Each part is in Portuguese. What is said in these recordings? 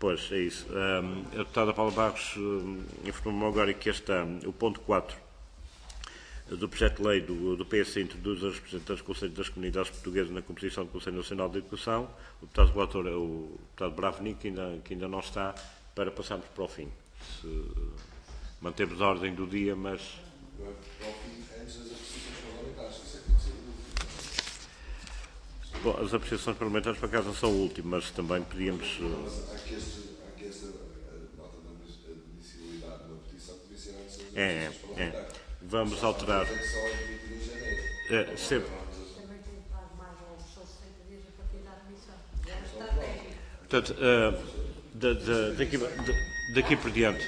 Pois, é isso. A deputada Paula Barros informou-me agora que o ponto 4 do projeto de lei do PS introduz os representantes do Conselho das Comunidades Portuguesas na composição do Conselho Nacional de Educação. O deputado relator é o deputado Bravnik, que ainda não está, para passarmos para o fim. Se mantemos a ordem do dia, mas... Não é para o fim antes das apreciações parlamentares, isso é que tem que ser o último. Bom, as apreciações parlamentares, por acaso, não são o último, mas também podíamos... Mas há que esta nota de admissibilidade de uma petição que devia ser antes das apreciações parlamentares. Vamos alterar. Sempre. Portanto, daqui por diante.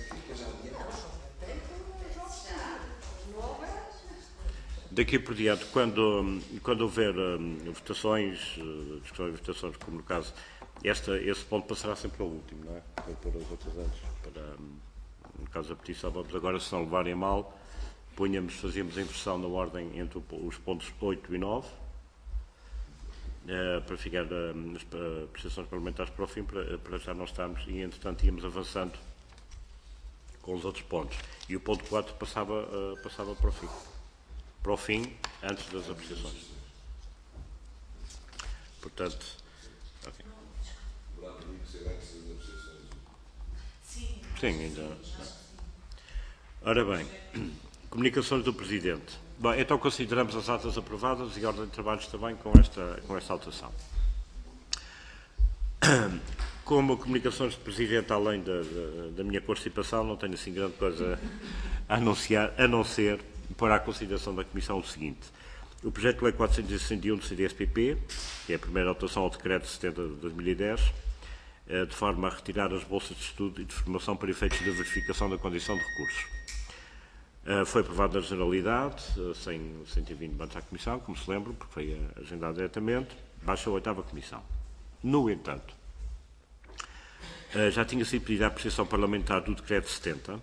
Daqui por diante, quando houver votações, discussões de votações, como no caso, esse ponto passará sempre ao último, não é? Para pôr os outros antes, no caso da petição, vamos agora, se não levarem a mal, fazíamos a inversão na ordem entre os pontos 8 e 9, para ficar as apreciações parlamentares para o fim, para já não estarmos, e entretanto íamos avançando com os outros pontos. E o ponto 4 passava para o fim. Para o fim, antes das apreciações. Portanto, ok. Poderá ser antes das apreciações? Sim, ainda. Ora bem, comunicações do Presidente. Bom, então consideramos as atas aprovadas e a ordem de trabalhos também com esta alteração. Como comunicações do Presidente, além da minha participação, não tenho assim grande coisa a anunciar, a não ser para a consideração da Comissão o seguinte. O projeto de lei 461 do CDS-PP, que é a primeira alteração ao decreto 70 de 2010, de forma a retirar as bolsas de estudo e de formação para efeitos de verificação da condição de recursos. Foi aprovado na generalidade, sem ter vindo antes à Comissão, como se lembra, porque foi agendado diretamente, baixa a 8ª Comissão. No entanto, já tinha sido pedida a apreciação parlamentar do decreto 70,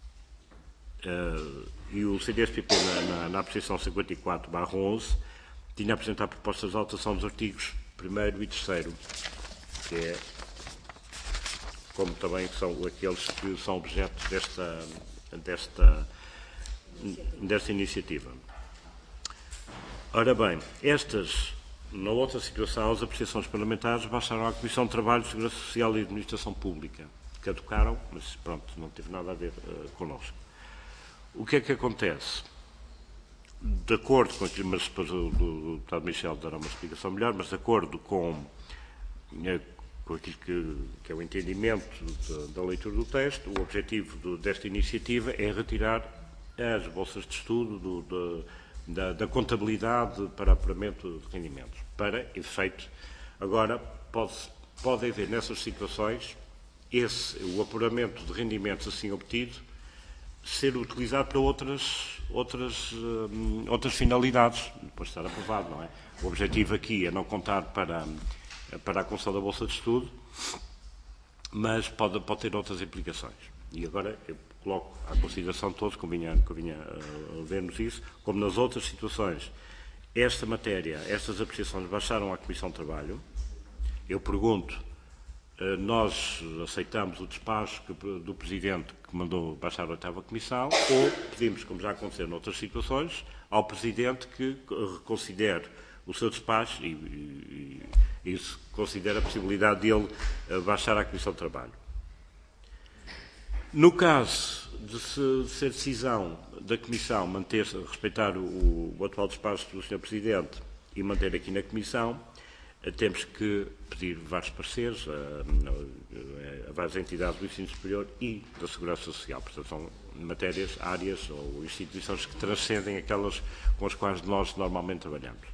e o CDS-PP, na apreciação 54/11, tinha apresentado propostas de alteração dos artigos 1º e 3º, que é, como também são aqueles que são objeto desta iniciativa. Ora bem, na outra situação, as apreciações parlamentares baixaram à Comissão de Trabalho, Segurança Social e Administração Pública. Caducaram, mas pronto, não teve nada a ver connosco. O que é que acontece? De acordo com aquilo, mas depois o deputado Michel dará uma explicação melhor, mas de acordo com aquilo que é o entendimento da leitura do texto, o objetivo desta iniciativa é retirar as bolsas de estudo da contabilidade para apuramento de rendimentos. Para efeito, agora, pode haver nessas situações o apuramento de rendimentos assim obtido ser utilizado para outras finalidades, depois de estar aprovado, não é? O objetivo aqui é não contar para a concessão da bolsa de estudo, mas pode ter outras implicações. E agora eu coloco à consideração de todos, convinha vermos isso, como nas outras situações, esta matéria, estas apreciações baixaram à Comissão de Trabalho. Eu pergunto, nós aceitamos o despacho do Presidente que mandou baixar a 8ª Comissão, ou pedimos, como já aconteceu noutras situações, ao Presidente que reconsidere o seu despacho e isso considera a possibilidade de ele baixar à Comissão de Trabalho. No caso de ser decisão da Comissão respeitar o atual despacho do Sr. Presidente e manter aqui na Comissão, temos que pedir vários pareceres a várias entidades do ensino superior e da segurança social. Portanto, são matérias, áreas ou instituições que transcendem aquelas com as quais nós normalmente trabalhamos.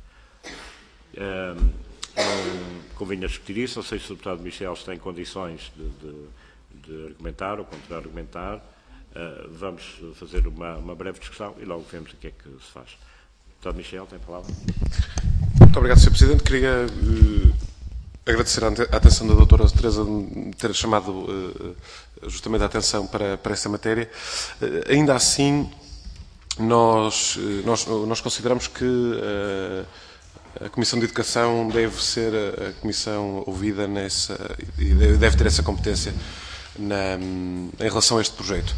Convinha discutir isso. Não sei se o deputado Michel está em condições de argumentar ou contra-argumentar. Vamos fazer uma breve discussão e logo vemos o que é que se faz. Deputado Michel, tem a palavra. Muito obrigado, Sr. Presidente. Queria agradecer a atenção da doutora Teresa de me ter chamado justamente a atenção para esta matéria. Ainda assim, nós consideramos que a Comissão de Educação deve ser a comissão ouvida e deve ter essa competência em relação a este projeto.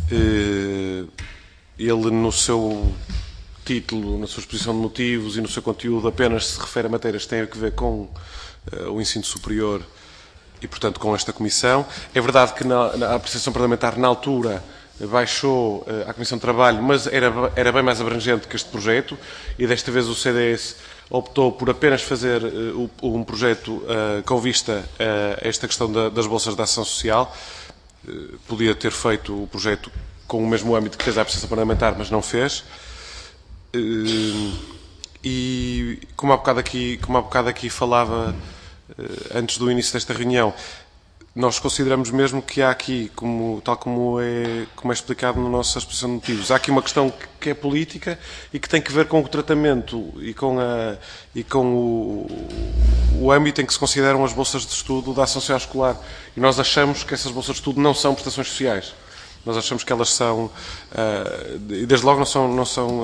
Ele, no seu título, na sua exposição de motivos e no seu conteúdo, apenas se refere a matérias que têm a ver com o ensino superior e, portanto, com esta comissão. É verdade que a apreciação parlamentar, na altura, baixou à Comissão de Trabalho, mas era bem mais abrangente que este projeto, e desta vez o CDS optou por apenas fazer um projeto com vista a esta questão das bolsas de ação social. Podia ter feito o projeto com o mesmo âmbito que fez a apreciação parlamentar, mas não fez. E como há bocado aqui falava antes do início desta reunião, nós consideramos mesmo que há aqui, tal como é explicado na nossa exposição de motivos, há aqui uma questão que é política e que tem que ver com o tratamento e com o âmbito em que se consideram as bolsas de estudo da ação social escolar. E nós achamos que essas bolsas de estudo não são prestações sociais. Nós achamos que elas são, e desde logo não são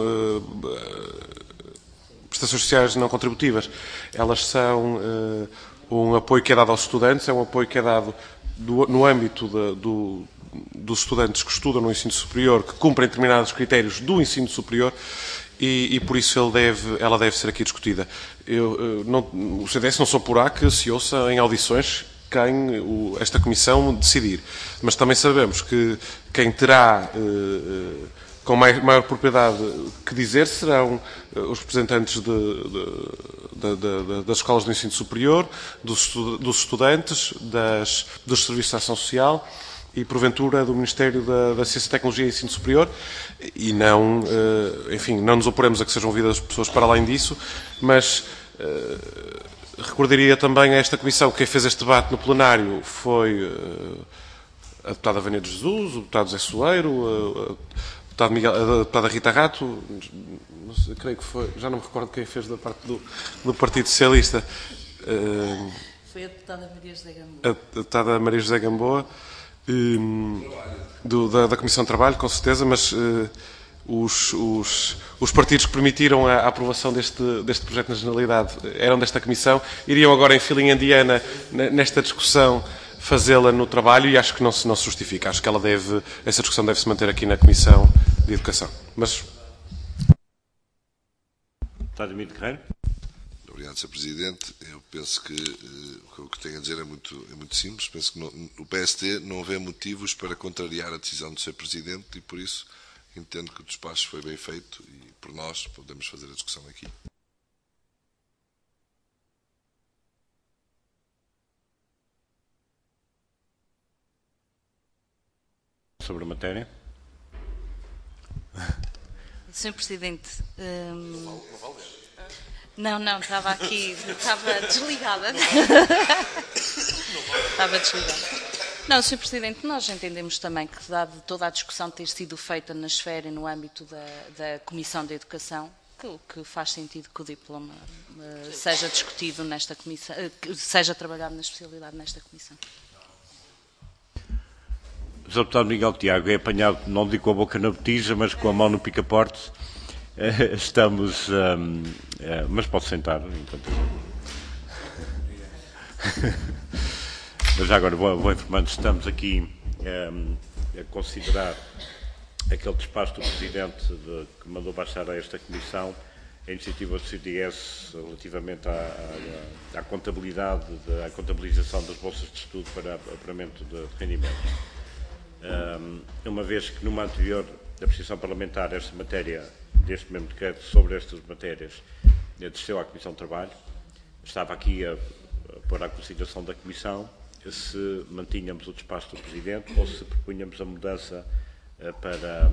prestações sociais não contributivas. Elas são um apoio que é dado aos estudantes, é um apoio que é dado no âmbito dos estudantes que estudam no ensino superior, que cumprem determinados critérios do ensino superior, e por isso ela deve ser aqui discutida. O CDS não só porá que se ouça em audições esta comissão decidir, mas também sabemos que quem terá com maior propriedade que dizer serão os representantes das escolas do ensino superior, dos estudantes, dos serviços de ação social e, porventura, do Ministério da Ciência, Tecnologia e Ensino Superior, e não, enfim, não nos oporemos a que sejam ouvidas pessoas para além disso, mas recordaria também a esta comissão que quem fez este debate no plenário foi a deputada Vânia de Jesus, o deputado José Soleiro, a deputada Rita Rato, não sei, creio que foi, já não me recordo quem fez da parte do Partido Socialista. Foi a deputada Maria José Gamboa. A deputada Maria José Gamboa, da Comissão de Trabalho, com certeza, mas os partidos que permitiram a aprovação deste projeto na generalidade eram desta Comissão, iriam agora em filinha indiana nesta discussão fazê-la no trabalho, e acho que não se justifica. Acho que essa discussão deve se manter aqui na Comissão de Educação. Mas... Deputado Guerreiro. Obrigado, Sr. Presidente. Eu penso que o que tenho a dizer é muito simples. Penso que o PSD não vê motivos para contrariar a decisão do Sr. Presidente e, por isso, entendo que o despacho foi bem feito e, por nós, podemos fazer a discussão aqui. Sobre a matéria. Sr. Presidente, não, estava aqui, estava desligada. Estava desligada. Não, Sr. Presidente, nós entendemos também que, dado toda a discussão ter sido feita na esfera e no âmbito da Comissão de Educação, que faz sentido que o diploma seja discutido nesta comissão, seja trabalhado na especialidade nesta comissão. O Sr. Deputado Miguel Tiago é apanhado, não digo com a boca na botija, mas com a mão no picaporte. Estamos... mas pode sentar enquanto... Mas já agora vou informando, estamos aqui a considerar aquele despacho do Presidente que mandou baixar a esta Comissão a iniciativa do CDS relativamente à contabilidade, à contabilização das bolsas de estudo para apuramento de rendimentos. Uma vez que numa anterior apreciação parlamentar esta matéria, deste mesmo decreto sobre estas matérias, desceu à Comissão de Trabalho, estava aqui a pôr à consideração da Comissão se mantínhamos o despacho do Presidente ou se propunhamos a mudança para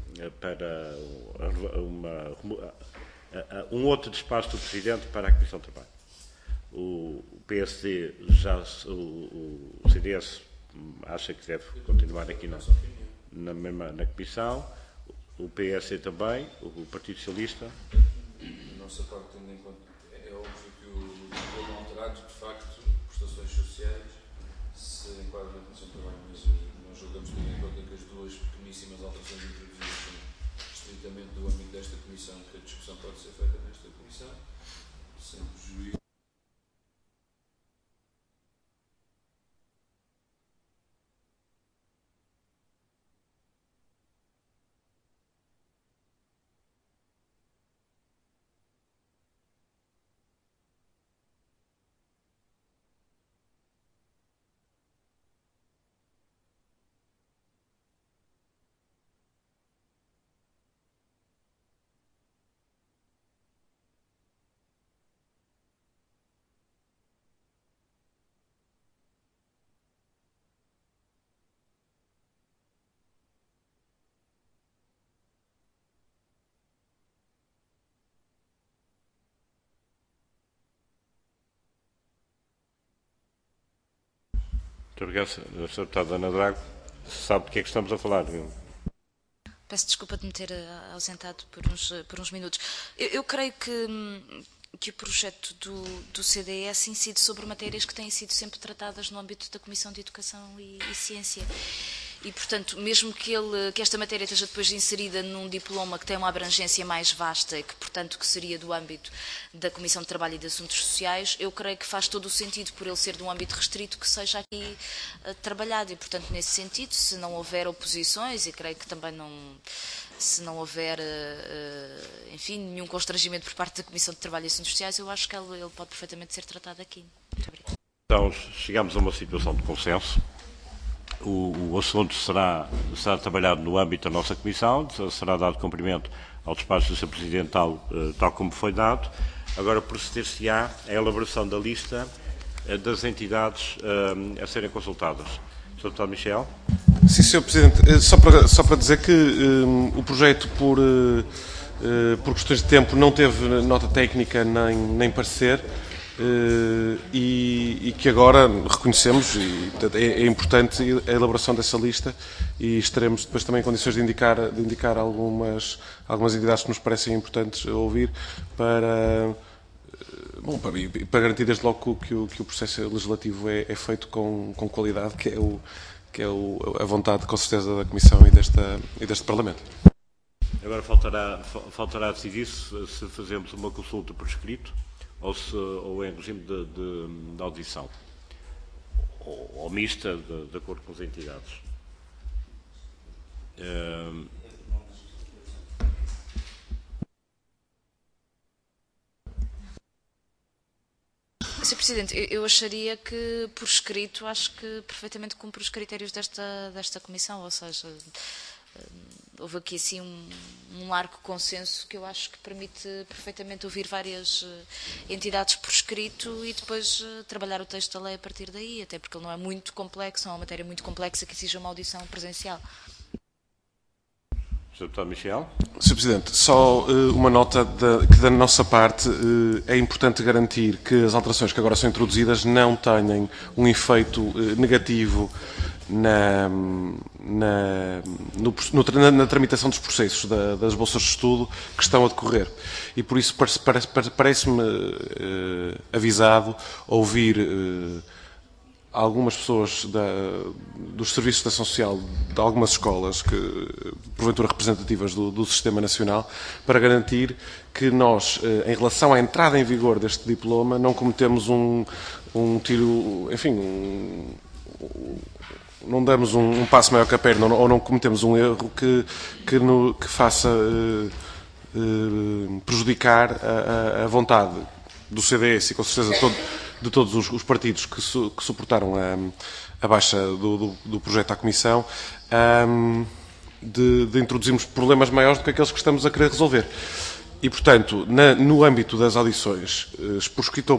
um outro despacho do Presidente para a Comissão de Trabalho. O PSD, o CDS acha que deve continuar aqui na Comissão, o PSD também, o Partido Socialista. Nossa parte, tendo em conta, é óbvio que o diploma alterado, de facto, prestações sociais, se enquadra na Comissão de Trabalho, mas nós julgamos tendo em conta que as duas pequeníssimas alterações introduzidas são estritamente do âmbito desta Comissão, que a discussão pode ser feita nesta Comissão. sem prejuízo. Muito obrigado, Sr. Deputado Ana Drago. Sabe de que é que estamos a falar? Peço desculpa de me ter ausentado por uns minutos. Eu creio que o projeto do CDS incide sobre matérias que têm sido sempre tratadas no âmbito da Comissão de Educação e Ciência. E, portanto, mesmo que esta matéria esteja depois inserida num diploma que tem uma abrangência mais vasta, que, portanto, que seria do âmbito da Comissão de Trabalho e de Assuntos Sociais, eu creio que faz todo o sentido, por ele ser de um âmbito restrito, que seja aqui trabalhado. E, portanto, nesse sentido, se não houver oposições, e creio que também não... Se não houver, enfim, nenhum constrangimento por parte da Comissão de Trabalho e Assuntos Sociais, eu acho que ele pode perfeitamente ser tratado aqui. Muito obrigada. Então, chegamos a uma situação de consenso. O assunto será trabalhado no âmbito da nossa Comissão, será dado cumprimento ao despacho do Sr. Presidente tal como foi dado. Agora proceder-se-á a elaboração da lista das entidades a serem consultadas. Sr. Deputado Michel. Sim, Sr. Presidente, só para dizer que o projeto, por questões de tempo, não teve nota técnica nem parecer, e que agora reconhecemos, e é importante a elaboração dessa lista, e estaremos depois também em condições de indicar algumas entidades que nos parecem importantes a ouvir para garantir desde logo que o processo legislativo é feito com qualidade, que é a vontade, com certeza, da Comissão e deste Parlamento. Agora faltará decidir se fazemos uma consulta por escrito ou em regime de audição, ou mista, de acordo com as entidades. Sr. Presidente, eu acharia que, por escrito, acho que perfeitamente cumpre os critérios desta Comissão, ou seja, houve aqui assim um largo consenso que eu acho que permite perfeitamente ouvir várias entidades por escrito e depois trabalhar o texto da lei a partir daí, até porque ele não é muito complexo, é uma matéria muito complexa que exige uma audição presencial. Sr. Deputado Michel. Sr. Presidente, só uma nota que da nossa parte é importante garantir que as alterações que agora são introduzidas não tenham um efeito negativo na tramitação dos processos das bolsas de estudo que estão a decorrer. E por isso parece-me avisado ouvir algumas pessoas dos serviços de ação social de algumas escolas, porventura representativas do Sistema Nacional, para garantir que nós, em relação à entrada em vigor deste diploma, não cometemos um tiro, enfim, não damos um passo maior que a perna, ou não cometemos um erro que faça prejudicar a vontade do CDS e, com certeza, de todos os partidos que suportaram a baixa do projeto à Comissão, de introduzirmos problemas maiores do que aqueles que estamos a querer resolver. E, portanto, no âmbito das audições, por escrito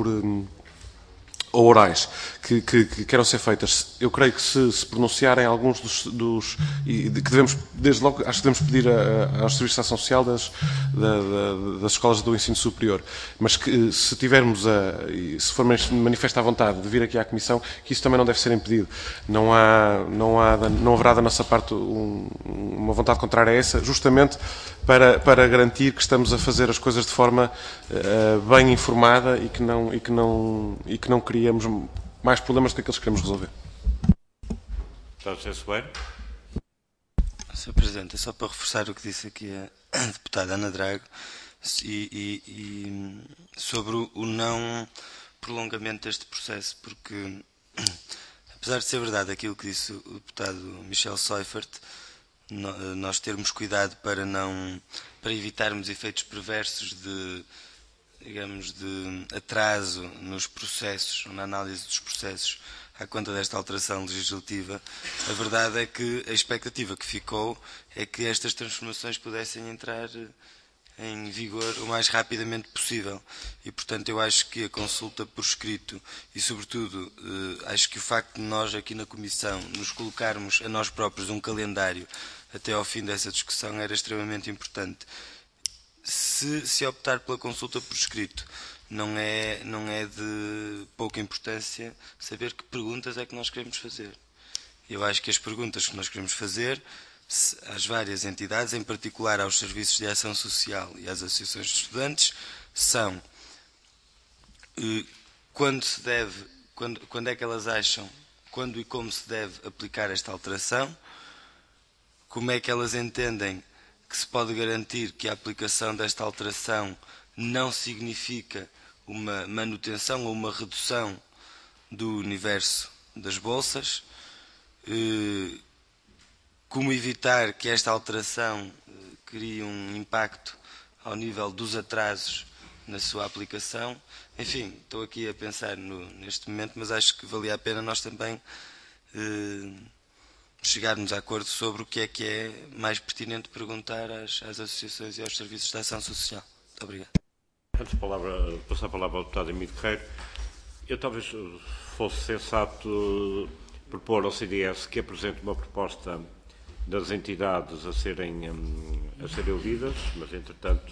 ou orais, que queiram ser feitas, eu creio que se pronunciarem alguns que devemos, desde logo, acho que devemos pedir aos serviços de ação social das escolas do ensino superior, mas que se se for manifesta a vontade de vir aqui à Comissão, que isso também não deve ser impedido. Não haverá da nossa parte uma vontade contrária a essa, justamente para garantir que estamos a fazer as coisas de forma bem informada e que não criamos mais problemas do que aqueles que queremos resolver. Sr. Presidente, é só para reforçar o que disse aqui a deputada Ana Drago, e sobre o não prolongamento deste processo, porque, apesar de ser verdade aquilo que disse o deputado Michel Seufert, nós termos cuidado para evitarmos efeitos perversos de atraso nos processos, na análise dos processos à conta desta alteração legislativa, a verdade é que a expectativa que ficou é que estas transformações pudessem entrar em vigor o mais rapidamente possível. E, portanto, eu acho que a consulta por escrito e, sobretudo, acho que o facto de nós aqui na Comissão nos colocarmos a nós próprios um calendário até ao fim dessa discussão era extremamente importante. Se optar pela consulta por escrito, não é de pouca importância saber que perguntas é que nós queremos fazer. Eu acho que as perguntas que nós queremos fazer às várias entidades, em particular aos serviços de ação social e às associações de estudantes, são quando é que elas acham, quando e como se deve aplicar esta alteração, como é que elas entendem que se pode garantir que a aplicação desta alteração não significa uma manutenção ou uma redução do universo das bolsas, como evitar que esta alteração crie um impacto ao nível dos atrasos na sua aplicação. Enfim, estou aqui a pensar neste momento, mas acho que valia a pena nós também chegarmos a acordo sobre o que é mais pertinente perguntar às associações e aos serviços de ação social. Muito obrigado. Antes de passar a palavra ao deputado Emílio Guerreiro, eu talvez fosse sensato propor ao CDS que apresente uma proposta das entidades a serem ouvidas, mas, entretanto,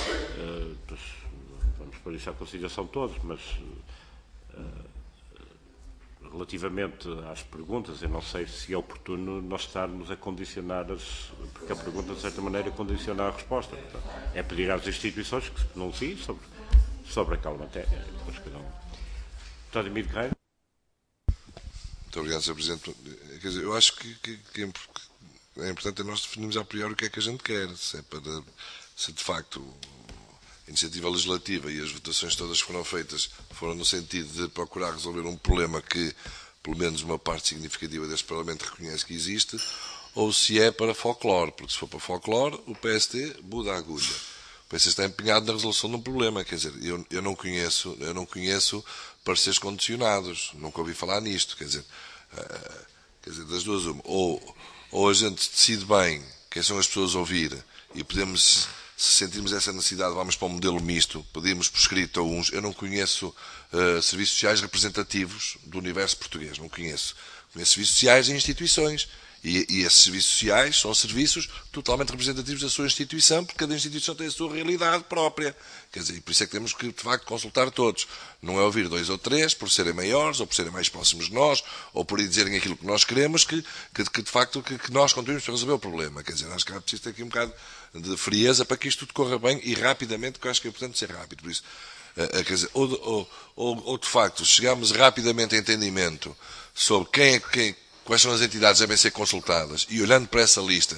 vamos pôr isso à consideração de todos, mas relativamente às perguntas, eu não sei se é oportuno nós estarmos a condicionar porque a pergunta, de certa maneira, condiciona a resposta. Portanto, é pedir às instituições que se pronunciem sobre aquela matéria. Depois cada um. Deputado Emílio Guerreiro. Muito obrigado, Sr. Presidente. Quer dizer, eu acho que é importante nós definirmos a priori o que é que a gente quer. Se de facto a iniciativa legislativa e as votações todas que foram feitas foram no sentido de procurar resolver um problema que, pelo menos uma parte significativa deste Parlamento reconhece que existe, ou se é para folclore, porque se for para folclore, o PST muda a agulha. O PST está empenhado na resolução de um problema, quer dizer, eu não conheço pareceres condicionados, nunca ouvi falar nisto, quer dizer, das duas uma, ou a gente decide bem quem são as pessoas a ouvir e podemos, se sentirmos essa necessidade, vamos para um modelo misto, pedimos por escrito a uns. Eu não conheço serviços sociais representativos do universo português, não conheço. Conheço serviços sociais em instituições. E esses serviços sociais são serviços totalmente representativos da sua instituição, porque cada instituição tem a sua realidade própria. Quer dizer, e por isso é que temos que, de facto, consultar todos. Não é ouvir 2 ou 3 por serem maiores, ou por serem mais próximos de nós, ou por dizerem aquilo que nós queremos, que de facto, que nós contribuímos para resolver o problema. Quer dizer, acho que é preciso ter aqui um bocado de frieza para que isto tudo corra bem e rapidamente, que eu acho que é importante ser rápido. Por isso, quer dizer, ou de facto, chegamos rapidamente a entendimento sobre quais são as entidades que devem ser consultadas, e olhando para essa lista,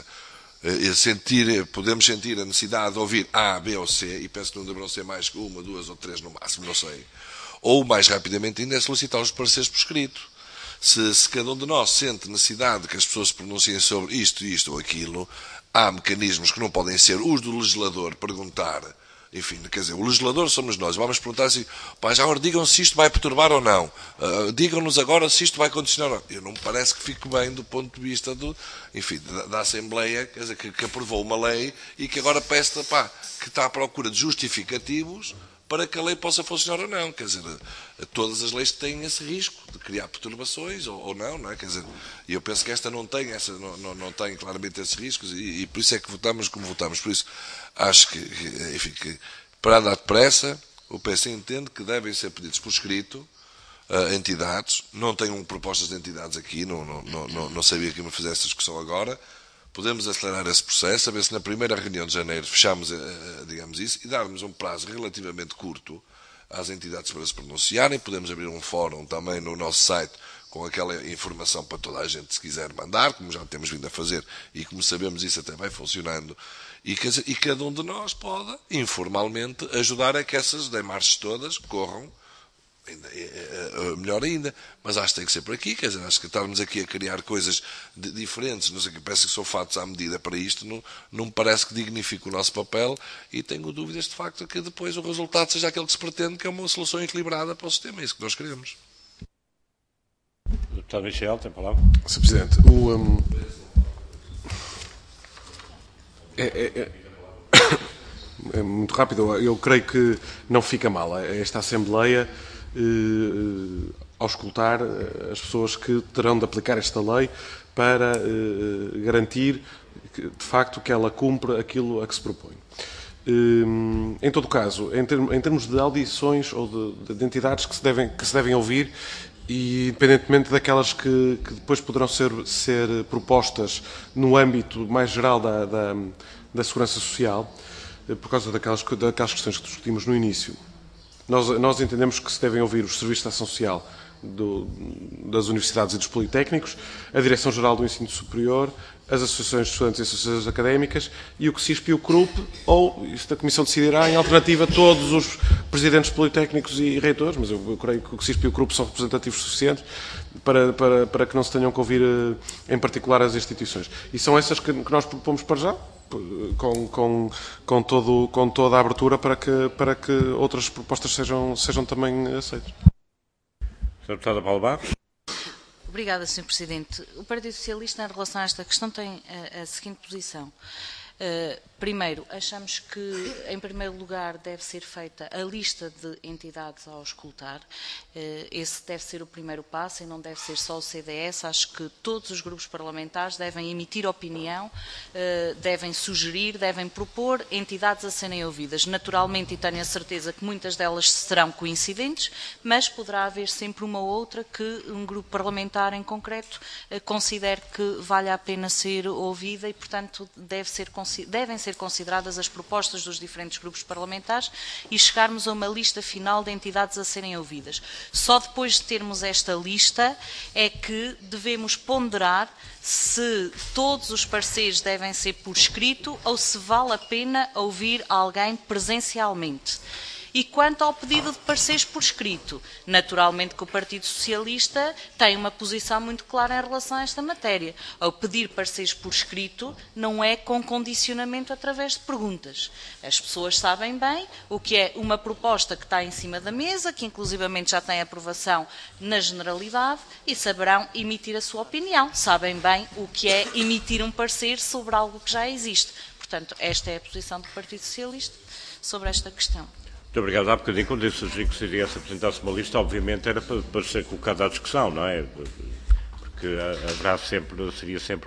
podemos sentir a necessidade de ouvir A, B ou C, e penso que não deverão ser mais que 1, 2 ou 3 no máximo, não sei. Ou, mais rapidamente ainda, é solicitar os pareceres por escrito. Se cada um de nós sente necessidade de que as pessoas se pronunciem sobre isto ou aquilo, há mecanismos que não podem ser os do legislador perguntar. Enfim, quer dizer, o legislador somos nós. Vamos perguntar assim, já agora digam se isto vai perturbar ou não. Digam-nos agora se isto vai condicionar ou não. Eu não me parece que fique bem do ponto de vista da Assembleia, quer dizer, que aprovou uma lei e que agora peça, que está à procura de justificativos para que a lei possa funcionar ou não. Quer dizer, todas as leis têm esse risco de criar perturbações ou não é? Quer dizer, e eu penso que esta não tem claramente esses riscos e por isso é que votamos como votamos. Por isso, acho que para andar depressa, o PS entende que devem ser pedidos por escrito a entidades. Não tenho propostas de entidades aqui, não sabia que me fizesse essa discussão agora. Podemos acelerar esse processo, a ver se na primeira reunião de janeiro fechamos, digamos isso, e darmos um prazo relativamente curto às entidades para se pronunciarem. Podemos abrir um fórum também no nosso site com aquela informação para toda a gente, se quiser mandar, como já temos vindo a fazer, e como sabemos isso até vai funcionando. E cada um de nós pode, informalmente, ajudar a que essas demarches todas corram melhor ainda. Mas acho que tem que ser por aqui, quer dizer, acho que estarmos aqui a criar coisas diferentes, não sei o que, parece que são fatos à medida para isto, não me parece que dignifique o nosso papel, e tenho dúvidas de facto que depois o resultado seja aquele que se pretende, que é uma solução equilibrada para o sistema, é isso que nós queremos. Deputado Michel, tem a palavra. Sr. Presidente, é muito rápido. Eu creio que não fica mal esta Assembleia auscultar as pessoas que terão de aplicar esta lei para garantir, de facto, que ela cumpra aquilo a que se propõe. Em todo caso, em termos de audições ou de entidades que se devem ouvir, e independentemente daquelas que depois poderão ser propostas no âmbito mais geral da segurança social, por causa daquelas questões que discutimos no início, nós entendemos que se devem ouvir os serviços de ação social das universidades e dos politécnicos, a Direção-Geral do Ensino Superior, as associações de estudantes e associações académicas e o CSISP e o CRUP, ou, isso a Comissão decidirá, em alternativa, todos os presidentes politécnicos e reitores, mas eu creio que o CSISP e o CRUP são representativos suficientes para que não se tenham que ouvir, em particular, as instituições. E são essas que nós propomos para já, com toda a abertura para que outras propostas sejam também aceitas. Sr. Deputada Paula Barros. Obrigada, Sr. Presidente. O Partido Socialista, em relação a esta questão, tem a seguinte posição. Primeiro, achamos que, em primeiro lugar, deve ser feita a lista de entidades a auscultar. Esse deve ser o primeiro passo e não deve ser só o CDS. Acho que todos os grupos parlamentares devem emitir opinião, devem sugerir, devem propor entidades a serem ouvidas. Naturalmente, e tenho a certeza que muitas delas serão coincidentes, mas poderá haver sempre uma ou outra que um grupo parlamentar em concreto considere que vale a pena ser ouvida e, portanto, devem ser consideradas as propostas dos diferentes grupos parlamentares e chegarmos a uma lista final de entidades a serem ouvidas. Só depois de termos esta lista é que devemos ponderar se todos os pareceres devem ser por escrito ou se vale a pena ouvir alguém presencialmente. E quanto ao pedido de pareceres por escrito, naturalmente que o Partido Socialista tem uma posição muito clara em relação a esta matéria. Ao pedir pareceres por escrito, não é com condicionamento através de perguntas. As pessoas sabem bem o que é uma proposta que está em cima da mesa, que inclusivamente já tem aprovação na generalidade, e saberão emitir a sua opinião. Sabem bem o que é emitir um parecer sobre algo que já existe. Portanto, esta é a posição do Partido Socialista sobre esta questão. Muito obrigado. Há bocadinho, quando eu sugeri que o CDS apresentasse uma lista, obviamente era para ser colocada à discussão, não é? Porque seria sempre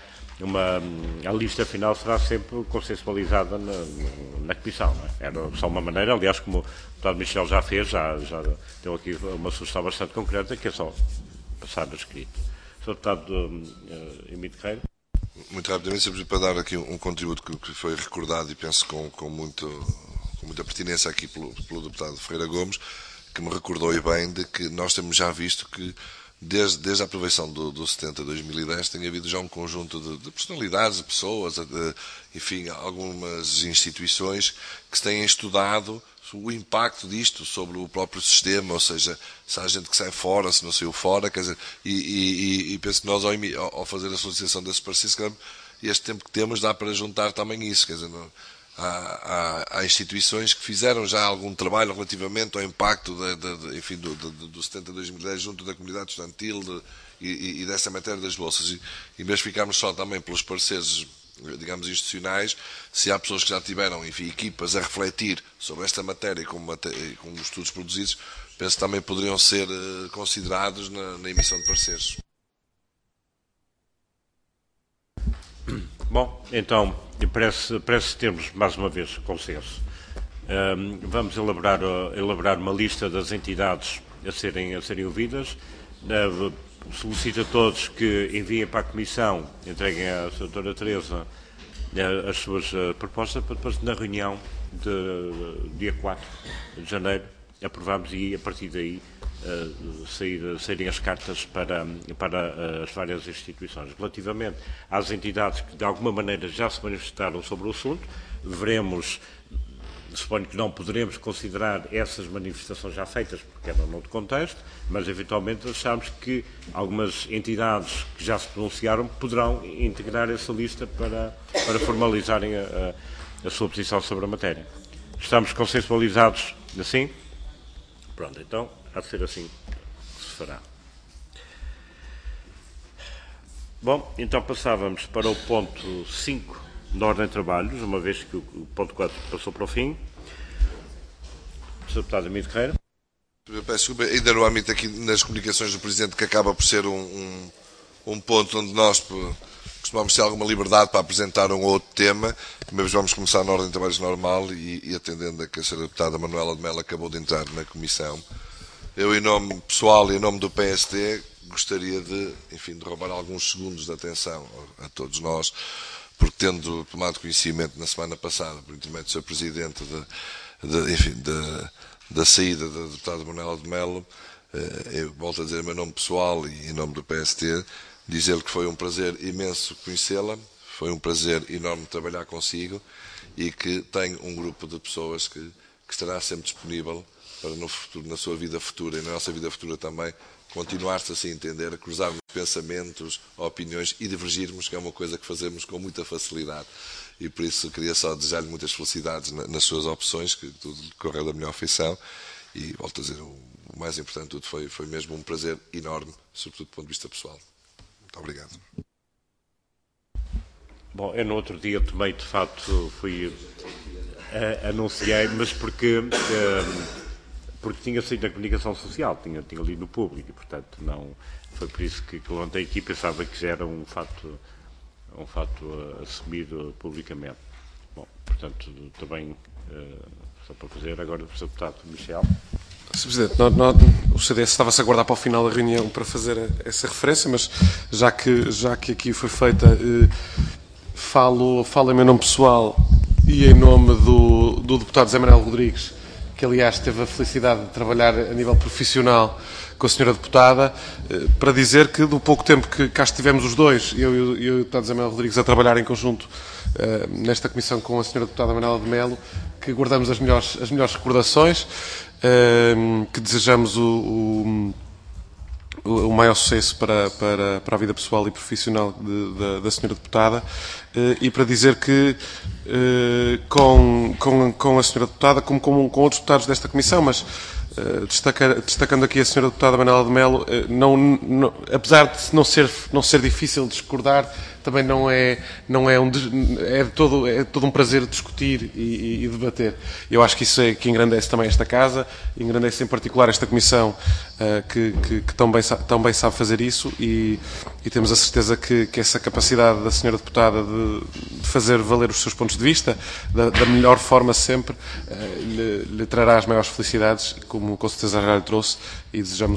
a lista final será sempre consensualizada na Comissão, não é? Era só uma maneira, aliás, como o deputado Michel já fez, já deu aqui uma sugestão bastante concreta, que é só passar a escrito. Sr. Deputado Emílio Guerreiro. Muito rapidamente, para dar aqui um contributo que foi recordado e penso com muita pertinência aqui pelo deputado Ferreira Gomes, que me recordou e bem de que nós temos já visto que desde a aprovação do 70 a 2010 tem havido já um conjunto de personalidades, de pessoas, enfim, algumas instituições que se têm estudado o impacto disto sobre o próprio sistema, ou seja, se há gente que sai fora, se não saiu fora, quer dizer, e penso que nós ao fazer a solicitação desse parecer, este tempo que temos dá para juntar também isso, quer dizer, há instituições que fizeram já algum trabalho relativamente ao impacto enfim, do 70 a 2010 junto da comunidade estudantil e dessa matéria das bolsas. E mesmo ficarmos só também pelos pareceres, digamos, institucionais, se há pessoas que já tiveram, enfim, equipas a refletir sobre esta matéria e com os estudos produzidos, penso que também poderiam ser considerados na emissão de pareceres. Bom, então, parece termos, mais uma vez, consenso. Vamos elaborar uma lista das entidades a serem ouvidas. Solicito a todos que enviem para a Comissão, entreguem à Sra. Teresa as suas propostas, para depois, na reunião de dia 4 de janeiro, aprovarmos e, a partir daí, saírem as cartas para as várias instituições. Relativamente às entidades que de alguma maneira já se manifestaram sobre o assunto, veremos, suponho que não poderemos considerar essas manifestações já feitas, porque eram noutro contexto, mas eventualmente achamos que algumas entidades que já se pronunciaram poderão integrar essa lista para formalizarem a sua posição sobre a matéria. Estamos consensualizados assim? Pronto, então há de ser assim que se fará. Bom, então passávamos para o ponto 5 da ordem de trabalhos, uma vez que o ponto 4 passou para o fim. Sr. Deputado Amido Carreira. Peço desculpa, ainda no âmbito aqui nas comunicações do Presidente, que acaba por ser um ponto onde nós costumamos ter alguma liberdade para apresentar um ou outro tema, mas vamos começar na ordem de trabalhos normal e atendendo a que a Sra. Deputada Manuela de Melo acabou de entrar na Comissão. Eu, em nome pessoal e em nome do PSD, gostaria de roubar alguns segundos de atenção a todos nós, porque tendo tomado conhecimento na semana passada, por intermédio do Sr. Presidente, da saída da Deputada Manuela de Melo, eu volto a dizer em meu nome pessoal e em nome do PST, dizer-lhe que foi um prazer imenso conhecê-la, foi um prazer enorme trabalhar consigo e que tem um grupo de pessoas que estará sempre disponível para no futuro, na sua vida futura e na nossa vida futura também, continuar-se assim a entender, a cruzarmos pensamentos, opiniões e divergirmos, que é uma coisa que fazemos com muita facilidade. E por isso queria só desejar-lhe muitas felicidades nas suas opções, que tudo correu da melhor feição. E volto a dizer, o mais importante de tudo foi mesmo um prazer enorme, sobretudo do ponto de vista pessoal. Muito obrigado. Bom, eu no outro dia também, de facto, anunciei, mas porque tinha saído na comunicação social, tinha lido no público, e portanto não foi por isso que levantei aqui, pensava que já era um fato assumido publicamente. Bom, portanto, também, só para fazer agora, o Sr. Deputado Michel. Sr. Presidente, o CDS estava-se a guardar para o final da reunião para fazer essa referência, mas já que aqui foi feita, falo em meu nome pessoal e em nome do deputado José Manuel Rodrigues, que aliás teve a felicidade de trabalhar a nível profissional com a Sra. Deputada, para dizer que do pouco tempo que cá estivemos os dois, eu e o deputado José Manuel Rodrigues, a trabalhar em conjunto nesta comissão com a Sra. Deputada Manuela de Melo, que guardamos as melhores recordações, que desejamos o maior sucesso para a vida pessoal e profissional da Sra. Deputada, e para dizer que com a Sra. Deputada, como com outros deputados desta comissão, mas destacando aqui a Sra. Deputada Manuela de Melo, apesar de não ser difícil discordar, também é todo um prazer discutir e debater. Eu acho que isso é que engrandece também esta casa, engrandece em particular esta comissão que tão bem sabe fazer isso, e temos a certeza que essa capacidade da Sra. Deputada de fazer valer os seus pontos de vista da melhor forma sempre lhe trará as maiores felicidades, como com certeza já lhe trouxe, e desejamos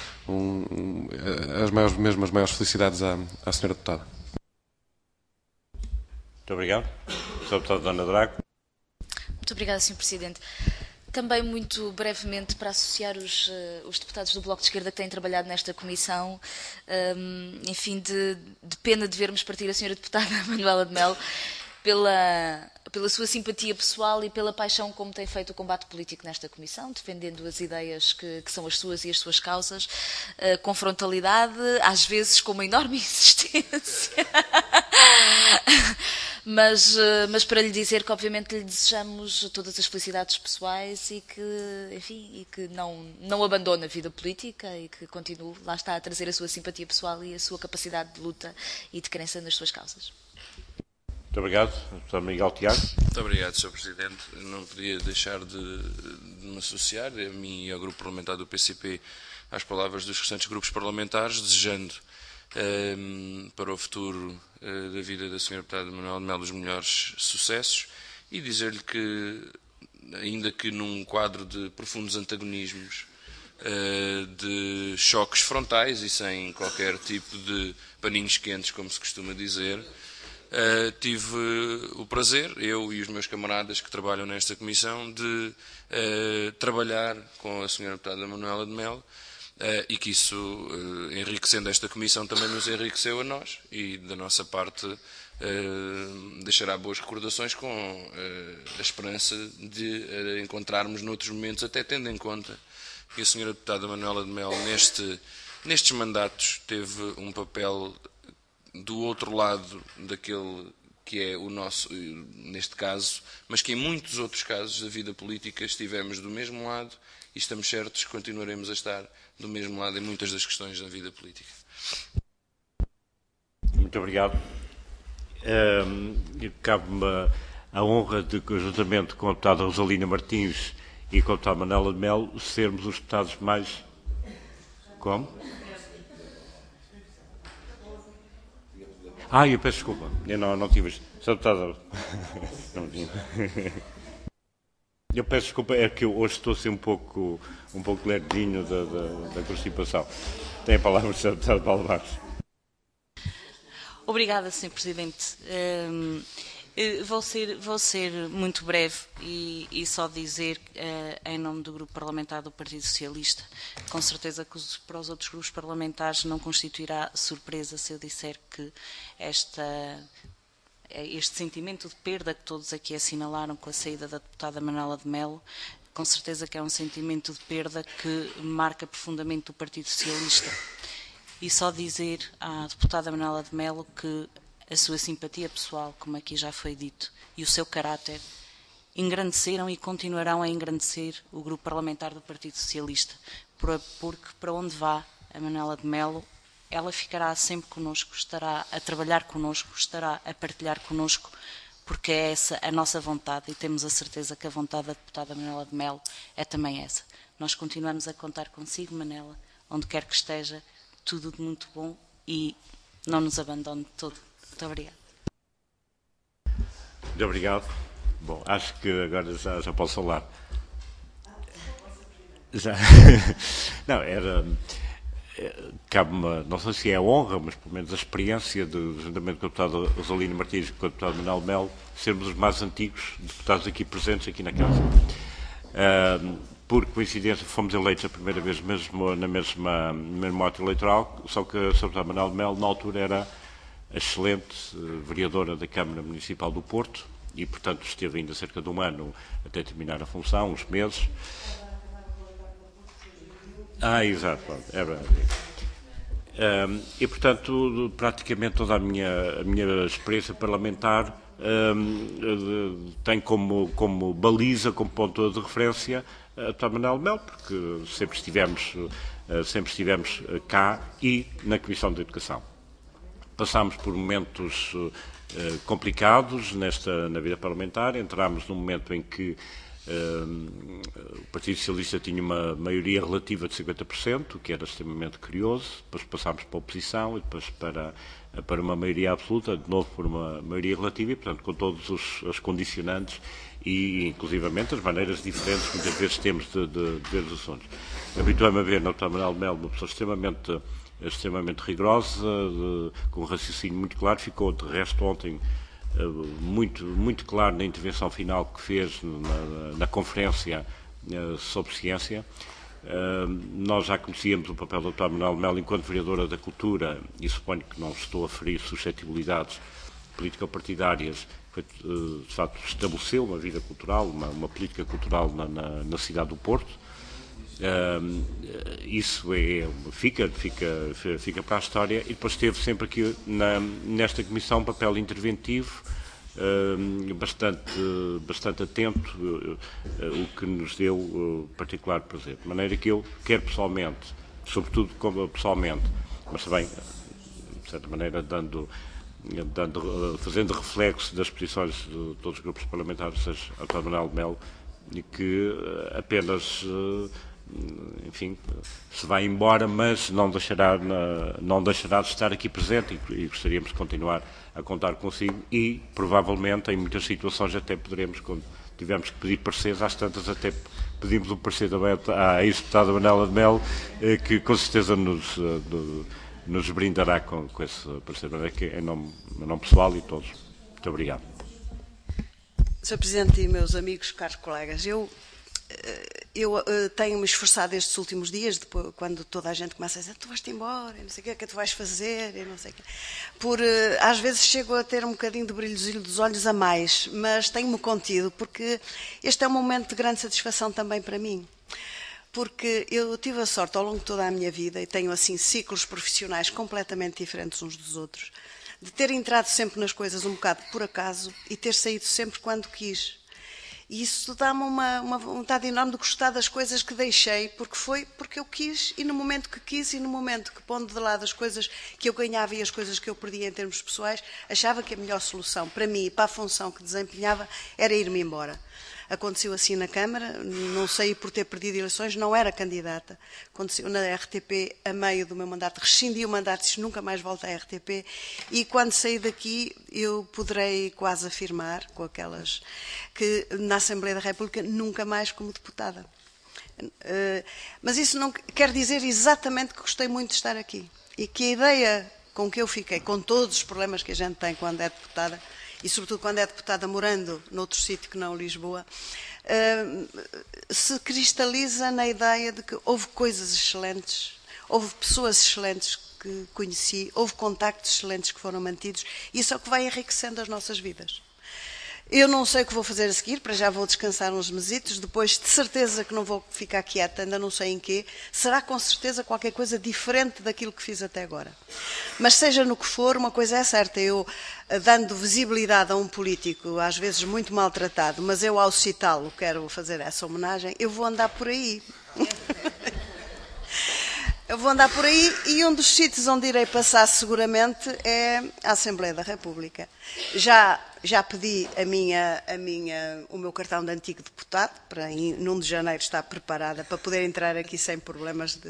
as maiores felicidades à Sra. Deputada. Muito obrigado. Sr. Deputado Dona Drago. Muito obrigada, Sr. Presidente. Também, muito brevemente, para associar os deputados do Bloco de Esquerda que têm trabalhado nesta comissão, enfim, de pena de vermos partir a Sra. Deputada Manuela de Melo, pela sua simpatia pessoal e pela paixão como tem feito o combate político nesta comissão, defendendo as ideias que são as suas e as suas causas, com frontalidade, às vezes com uma enorme insistência. Mas para lhe dizer que obviamente lhe desejamos todas as felicidades pessoais e que não abandone a vida política e que continue, lá está, a trazer a sua simpatia pessoal e a sua capacidade de luta e de crença nas suas causas. Muito obrigado. Deputado Miguel Tiago. Muito obrigado, Sr. Presidente. Não podia deixar de me associar, a mim e ao Grupo Parlamentar do PCP, às palavras dos restantes grupos parlamentares, desejando para o futuro da vida da Sra. Deputada Manuela de Melo os melhores sucessos, e dizer-lhe que, ainda que num quadro de profundos antagonismos, de choques frontais e sem qualquer tipo de paninhos quentes, como se costuma dizer, tive o prazer, eu e os meus camaradas que trabalham nesta comissão, de trabalhar com a Sra. Deputada Manuela de Melo e que isso, enriquecendo esta comissão, também nos enriqueceu a nós e, da nossa parte, deixará boas recordações com a esperança de encontrarmos noutros momentos, até tendo em conta que a senhora deputada Manuela de Melo, nestes mandatos, teve um papel do outro lado daquele que é o nosso, neste caso, mas que em muitos outros casos da vida política estivemos do mesmo lado e estamos certos que continuaremos a estar do mesmo lado em muitas das questões da vida política. Muito obrigado. Cabe-me a honra de que, juntamente com a deputada Rosalina Martins e com a deputada Manuela de Melo, sermos os deputados mais... Como? Eu peço desculpa. Eu não tive isto. Sr. deputada... Eu peço desculpa, é que eu hoje estou a ser um pouco lerdinho da constipação. Tem a palavra o Sr. deputado Paulo Barros. Obrigada, Sr. Presidente. Vou ser muito breve e só dizer, em nome do Grupo Parlamentar do Partido Socialista, com certeza que para os outros grupos parlamentares não constituirá surpresa se eu disser que este sentimento de perda que todos aqui assinalaram com a saída da deputada Manuela de Melo, com certeza que é um sentimento de perda que marca profundamente o Partido Socialista. E só dizer à deputada Manuela de Melo que a sua simpatia pessoal, como aqui já foi dito, e o seu caráter engrandeceram e continuarão a engrandecer o Grupo Parlamentar do Partido Socialista, porque para onde vá a Manuela de Melo, ela ficará sempre connosco, estará a trabalhar connosco, estará a partilhar connosco, porque é essa a nossa vontade e temos a certeza que a vontade da deputada Manuela de Melo é também essa. Nós continuamos a contar consigo, Manela, onde quer que esteja, tudo de muito bom e não nos abandone de todo. Muito obrigada. Muito obrigado. Bom, acho que agora já posso falar. Já. Não, cabe-me, não sei se é a honra, mas pelo menos a experiência juntamente com a deputada Rosalina Martins e com a deputada Manuela de Melo, sermos os mais antigos deputados aqui presentes aqui na Casa. Por coincidência, fomos eleitos a primeira vez mesmo no mesmo ato eleitoral, só que a deputada Manuela de Melo, na altura, era a excelente vereadora da Câmara Municipal do Porto e, portanto, esteve ainda cerca de um ano até terminar a função, uns meses. Exato, é verdade. E, portanto, praticamente toda a minha experiência parlamentar tem como baliza, como ponto de referência, a deputada Manuela de Melo, porque sempre estivemos cá e na Comissão de Educação. Passámos por momentos complicados na vida parlamentar, entramos num momento em que o Partido Socialista tinha uma maioria relativa de 50%, o que era extremamente curioso. Depois passámos para a oposição e depois para uma maioria absoluta, de novo por uma maioria relativa e, portanto, com todos os condicionantes e, inclusivamente, as maneiras diferentes que muitas vezes temos de ver os assuntos. Habituei-me a ver na deputada Manuela de Melo uma pessoa extremamente rigorosa, com um raciocínio muito claro. Ficou, de resto, ontem muito claro na intervenção final que fez na conferência sobre ciência. Nós já conhecíamos o papel da doutora Manuela de Melo enquanto vereadora da Cultura e suponho que não estou a ferir suscetibilidades político-partidárias. De facto, estabeleceu uma vida cultural, uma política cultural na cidade do Porto. Isso fica para a história e depois teve sempre aqui nesta comissão um papel interventivo bastante atento, o que nos deu particular prazer. De maneira que eu, quer pessoalmente, sobretudo pessoalmente, mas também, de certa maneira, fazendo reflexo das posições de todos os grupos parlamentares, seja a doutora Manuela de Melo, e que apenas... enfim, se vai embora, mas não deixará de estar aqui presente e gostaríamos de continuar a contar consigo e, provavelmente, em muitas situações até poderemos, quando tivermos que pedir pareceres, às tantas até pedimos um parecer à ex-deputada Manuela de Melo, que com certeza nos brindará com esse parecer, em nome pessoal e todos. Muito obrigado. Sr. Presidente e meus amigos, caros colegas, eu eu tenho-me esforçado estes últimos dias, depois, quando toda a gente começa a dizer tu vais-te embora, e não sei o que é que tu vais fazer, e não sei o quê. Às vezes chego a ter um bocadinho de brilho dos olhos a mais, mas tenho-me contido, porque este é um momento de grande satisfação também para mim. Porque eu tive a sorte ao longo de toda a minha vida, e tenho assim ciclos profissionais completamente diferentes uns dos outros, de ter entrado sempre nas coisas um bocado por acaso e ter saído sempre quando quis. E isso dá-me uma vontade enorme de gostar das coisas que deixei, porque eu quis, e no momento que quis, e no momento que, pondo de lado as coisas que eu ganhava e as coisas que eu perdia em termos pessoais, achava que a melhor solução para mim e para a função que desempenhava era ir-me embora. Aconteceu assim na Câmara, não saí por ter perdido eleições, não era candidata. Aconteceu na RTP, a meio do meu mandato, rescindi o mandato, disse nunca mais volto à RTP, e quando saí daqui eu poderei quase afirmar, com aquelas, que na Assembleia da República nunca mais como deputada. Mas isso não quer dizer exatamente que gostei muito de estar aqui. E que a ideia com que eu fiquei, com todos os problemas que a gente tem quando é deputada, e sobretudo quando é deputada morando noutro sítio que não Lisboa, se cristaliza na ideia de que houve coisas excelentes, houve pessoas excelentes que conheci, houve contactos excelentes que foram mantidos, e isso é o que vai enriquecendo as nossas vidas. Eu não sei o que vou fazer a seguir, para já vou descansar uns mesitos, depois de certeza que não vou ficar quieta, ainda não sei em quê, será com certeza qualquer coisa diferente daquilo que fiz até agora. Mas seja no que for, uma coisa é certa, eu dando visibilidade a um político, às vezes muito maltratado, mas eu ao citá-lo quero fazer essa homenagem, eu vou andar por aí. Eu vou andar por aí e um dos sítios onde irei passar seguramente é a Assembleia da República. Já pedi o meu cartão de antigo deputado, para em 1 de janeiro estar preparada para poder entrar aqui sem problemas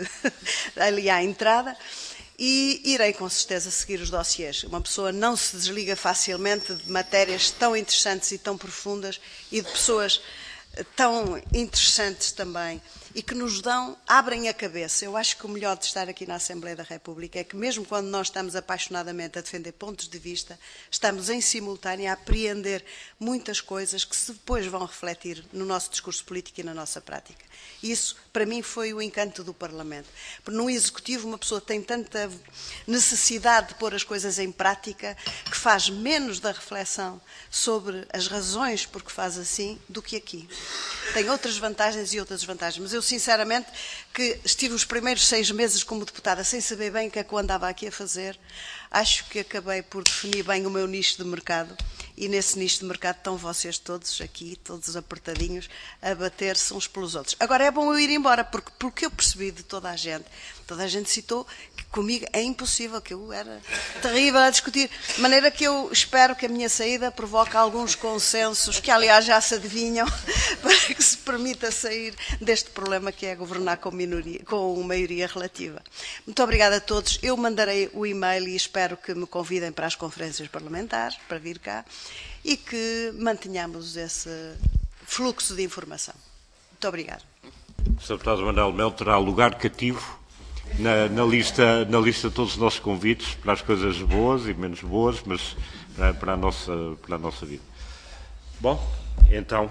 ali à entrada. E irei com certeza seguir os dossiês. Uma pessoa não se desliga facilmente de matérias tão interessantes e tão profundas e de pessoas tão interessantes também e que nos abrem a cabeça. Eu acho que o melhor de estar aqui na Assembleia da República é que mesmo quando nós estamos apaixonadamente a defender pontos de vista, estamos em simultâneo a apreender muitas coisas que depois vão refletir no nosso discurso político e na nossa prática. Isso, para mim, foi o encanto do Parlamento. Porque no Executivo uma pessoa tem tanta necessidade de pôr as coisas em prática que faz menos da reflexão sobre as razões por que faz assim do que aqui. Tem outras vantagens e outras desvantagens, mas eu sinceramente que estive os primeiros 6 meses como deputada sem saber bem o que é que eu andava aqui a fazer, acho que acabei por definir bem o meu nicho de mercado e nesse nicho de mercado estão vocês todos aqui, todos apertadinhos, a bater-se uns pelos outros. Agora é bom eu ir embora, porque pelo que eu percebi de toda a gente citou que comigo é impossível, que eu era terrível a discutir, de maneira que eu espero que a minha saída provoque alguns consensos, que aliás já se adivinham, para que se permita sair deste problema que é governar com maioria relativa. Muito obrigada a todos. Eu mandarei o e-mail e espero que me convidem para as conferências parlamentares, para vir cá, e que mantenhamos esse fluxo de informação. Muito obrigada. O Sr. Deputado Manuel Melo terá lugar cativo na lista de todos os nossos convites para as coisas boas e menos boas, mas para a nossa vida. Bom, então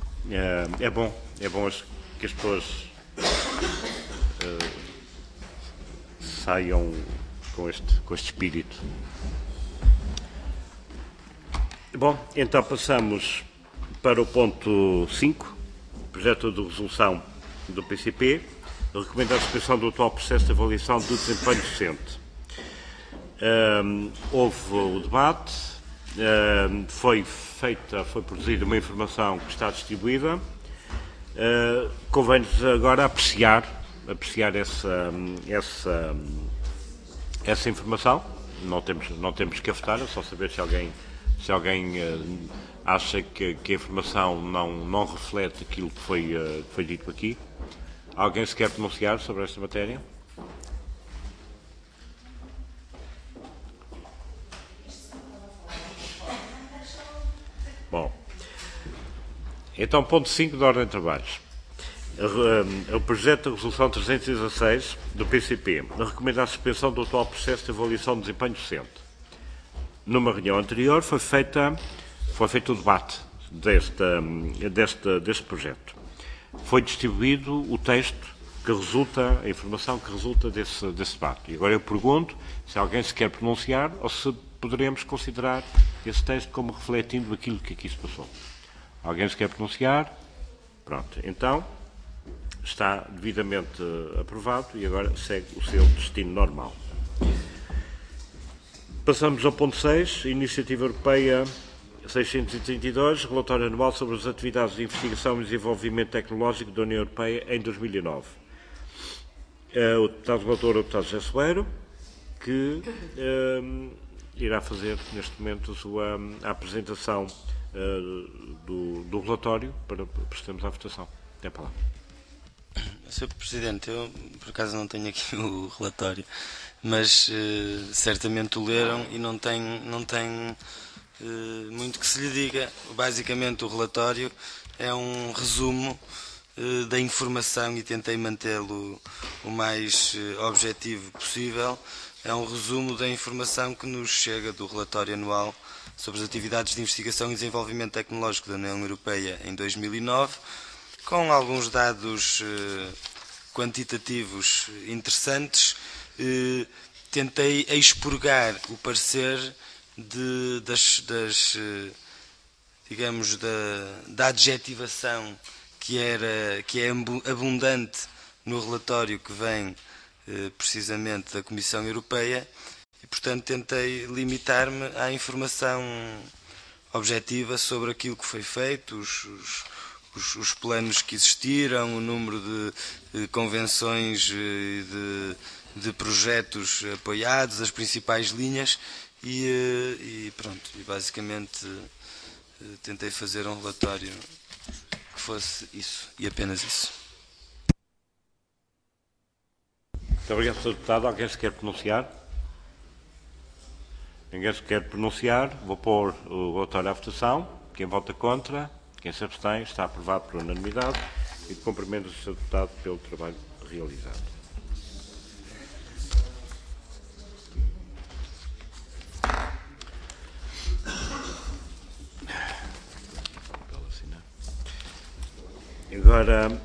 é bom que as pessoas saiam com este espírito. Bom, então passamos para o ponto 5, projeto de resolução do PCP, recomenda a suspensão do atual processo de avaliação do desempenho docente. Houve o debate, foi produzida uma informação que está distribuída. Convém-nos agora apreciar essa informação. Não temos que a votar, é só saber se alguém acha que a informação não reflete aquilo que foi dito aqui. Alguém se quer pronunciar sobre esta matéria? Bom, então ponto 5 da ordem de trabalhos. O projeto de resolução 316 do PCP recomenda a suspensão do atual processo de avaliação de desempenho docente. Numa reunião anterior foi feito o debate deste projeto. foi distribuído o texto que resulta, a informação que resulta desse debate. E agora eu pergunto se alguém se quer pronunciar ou se poderemos considerar esse texto como refletindo aquilo que aqui se passou. Alguém se quer pronunciar? Pronto. Então, está devidamente aprovado e agora segue o seu destino normal. Passamos ao ponto 6, Iniciativa Europeia 632, relatório anual sobre as atividades de investigação e desenvolvimento tecnológico da União Europeia em 2009. O deputado relator é o deputado José Soeiro, que irá fazer neste momento a apresentação do relatório para procedermos à votação. Tem a palavra. Sr. Presidente, eu por acaso não tenho aqui o relatório, mas certamente o leram e não tem muito que se lhe diga. Basicamente o relatório é um resumo da informação e tentei mantê-lo o mais objetivo possível. É um resumo da informação que nos chega do relatório anual sobre as atividades de investigação e desenvolvimento tecnológico da União Europeia em 2009, com alguns dados quantitativos interessantes. Tentei expurgar o parecer digamos, da adjetivação que é abundante no relatório que vem precisamente da Comissão Europeia e, portanto, tentei limitar-me à informação objetiva sobre aquilo que foi feito, os planos que existiram, o número de convenções de projetos apoiados, as principais linhas e pronto, e basicamente tentei fazer um relatório que fosse isso e apenas isso. Muito obrigado, Sr. Deputado. Alguém se quer pronunciar? Ninguém se quer pronunciar. Vou pôr o relatório à votação. Quem vota contra, quem se abstém, está aprovado por unanimidade e cumprimento o Sr. Deputado pelo trabalho realizado. Agora,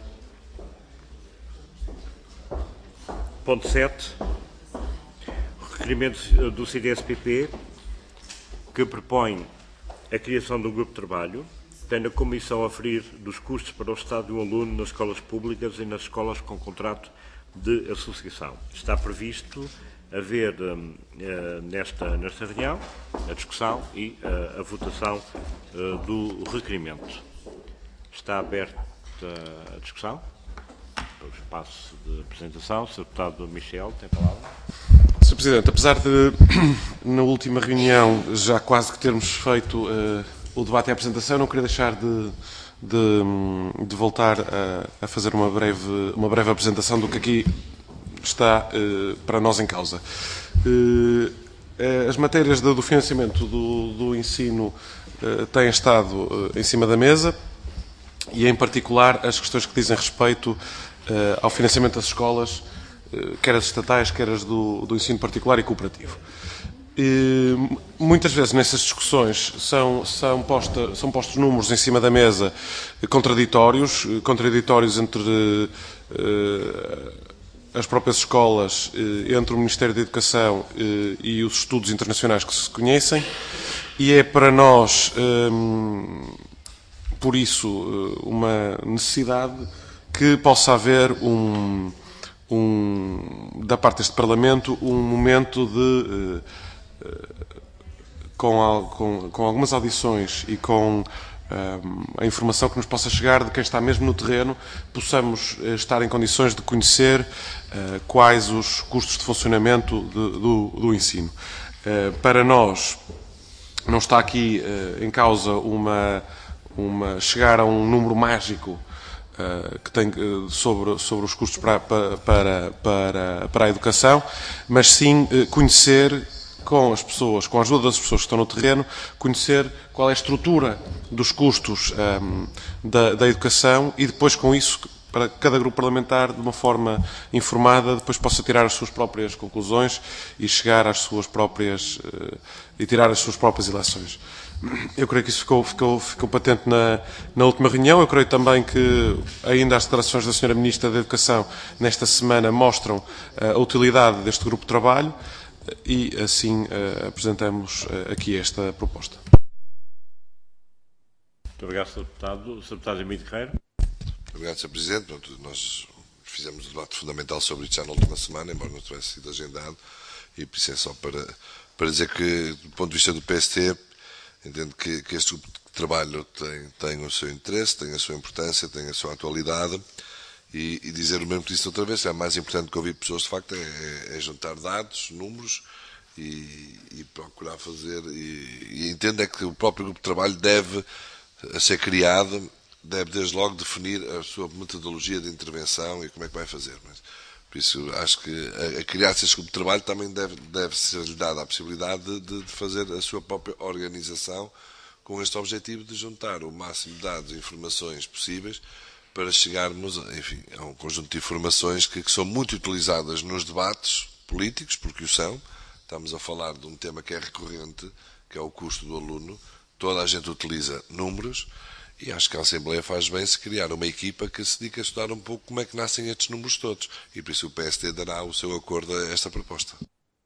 ponto 7, requerimento do CDS-PP, que propõe a criação de um grupo de trabalho, tendo a Comissão a aferir dos custos para o Estado de um aluno nas escolas públicas e nas escolas com contrato de associação. Está previsto haver nesta reunião a discussão e a votação do requerimento. Está aberta a discussão. O espaço de apresentação. O Sr. Deputado Michel, tem a palavra. Sr. Presidente, apesar de, na última reunião, já quase que termos feito o debate e a apresentação, não queria deixar de voltar a fazer uma breve apresentação do que aqui está para nós em causa. As matérias do financiamento do ensino têm estado em cima da mesa e, em particular, as questões que dizem respeito ao financiamento das escolas, quer as estatais, quer as do ensino particular e cooperativo. Muitas vezes nessas discussões são postos números em cima da mesa contraditórios entre as próprias escolas, entre o Ministério da Educação e os estudos internacionais que se conhecem, e é para nós, por isso, uma necessidade que possa haver da parte deste Parlamento um momento de com algumas audições e com a informação que nos possa chegar de quem está mesmo no terreno, possamos estar em condições de conhecer quais os custos de funcionamento do ensino. Para nós, não está aqui em causa chegar a um número mágico que tem sobre os custos para a educação, mas sim conhecer com as pessoas, com a ajuda das pessoas que estão no terreno, conhecer qual é a estrutura dos custos da educação e depois com isso, para cada grupo parlamentar, de uma forma informada, depois possa tirar as suas próprias conclusões e chegar às suas próprias e tirar as suas próprias ilações. Eu creio que isso ficou patente na última reunião. Eu creio também que ainda as declarações da Sra. Ministra da Educação nesta semana mostram a utilidade deste grupo de trabalho e assim apresentamos aqui esta proposta. Muito obrigado, Sr. Deputado. Sr. Deputado Emílio Guerreiro. Obrigado, Sr. Presidente. Pronto, nós fizemos um debate fundamental sobre isto já na última semana, embora não tivesse sido agendado, e por isso é só para dizer que, do ponto de vista do PST, entendo que este grupo de trabalho tem o seu interesse, tem a sua importância, tem a sua atualidade, e dizer o mesmo que disse outra vez, é mais importante que ouvir pessoas, de facto, é juntar dados, números, e procurar fazer, e entendo é que o próprio grupo de trabalho deve ser criado, deve desde logo definir a sua metodologia de intervenção e como é que vai fazer. Mas, por isso, acho que a criar-se este grupo de trabalho também deve ser-lhe dada a possibilidade de fazer a sua própria organização com este objetivo de juntar o máximo de dados e informações possíveis para chegarmos, enfim, a um conjunto de informações que são muito utilizadas nos debates políticos, porque o são. Estamos a falar de um tema que é recorrente, que é o custo do aluno. Toda a gente utiliza números. E acho que a Assembleia faz bem se criar uma equipa que se dedique a estudar um pouco como é que nascem estes números todos. E por isso o PSD dará o seu acordo a esta proposta.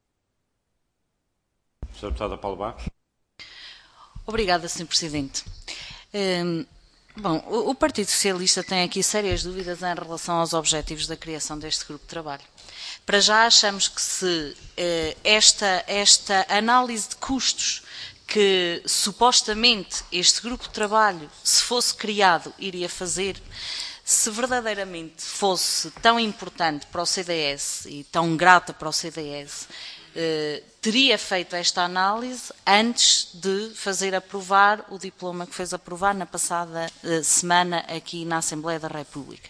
Sr. Deputada Paulo Barros. Obrigada, Sr. Presidente. Bom, o Partido Socialista tem aqui sérias dúvidas em relação aos objetivos da criação deste grupo de trabalho. Para já achamos que se esta análise de custos que supostamente este grupo de trabalho, se fosse criado, iria fazer, se verdadeiramente fosse tão importante para o CDS e tão grata para o CDS, teria feito esta análise antes de fazer aprovar o diploma que fez aprovar na passada semana aqui na Assembleia da República.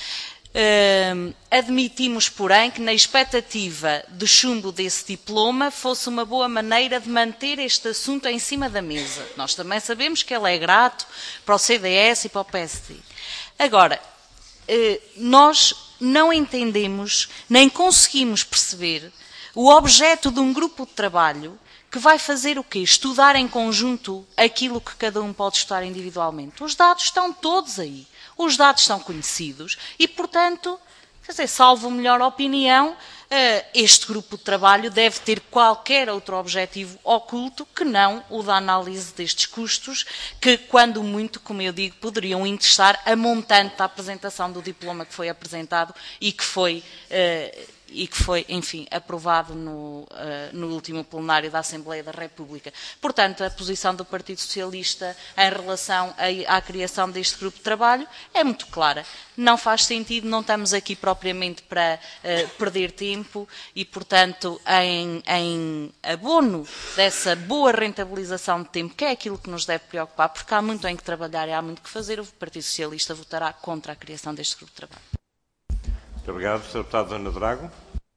Admitimos, porém, que na expectativa de chumbo desse diploma fosse uma boa maneira de manter este assunto em cima da mesa. Nós também sabemos que ele é grato para o CDS e para o PSD. Agora, nós não entendemos, nem conseguimos perceber o objeto de um grupo de trabalho que vai fazer o quê? Estudar em conjunto aquilo que cada um pode estudar individualmente. Os dados estão todos aí. Os dados são conhecidos e, portanto, quer dizer, salvo melhor opinião, este grupo de trabalho deve ter qualquer outro objetivo oculto que não o da análise destes custos, que, quando muito, como eu digo, poderiam interessar a montante da apresentação do diploma que foi apresentado e que foi, enfim, aprovado no último plenário da Assembleia da República. Portanto, a posição do Partido Socialista em relação à criação deste grupo de trabalho é muito clara. Não faz sentido, não estamos aqui propriamente para perder tempo e, portanto, em abono dessa boa rentabilização de tempo, que é aquilo que nos deve preocupar, porque há muito em que trabalhar e há muito que fazer, o Partido Socialista votará contra a criação deste grupo de trabalho. Muito obrigado, Sr. Deputado Ana Drago.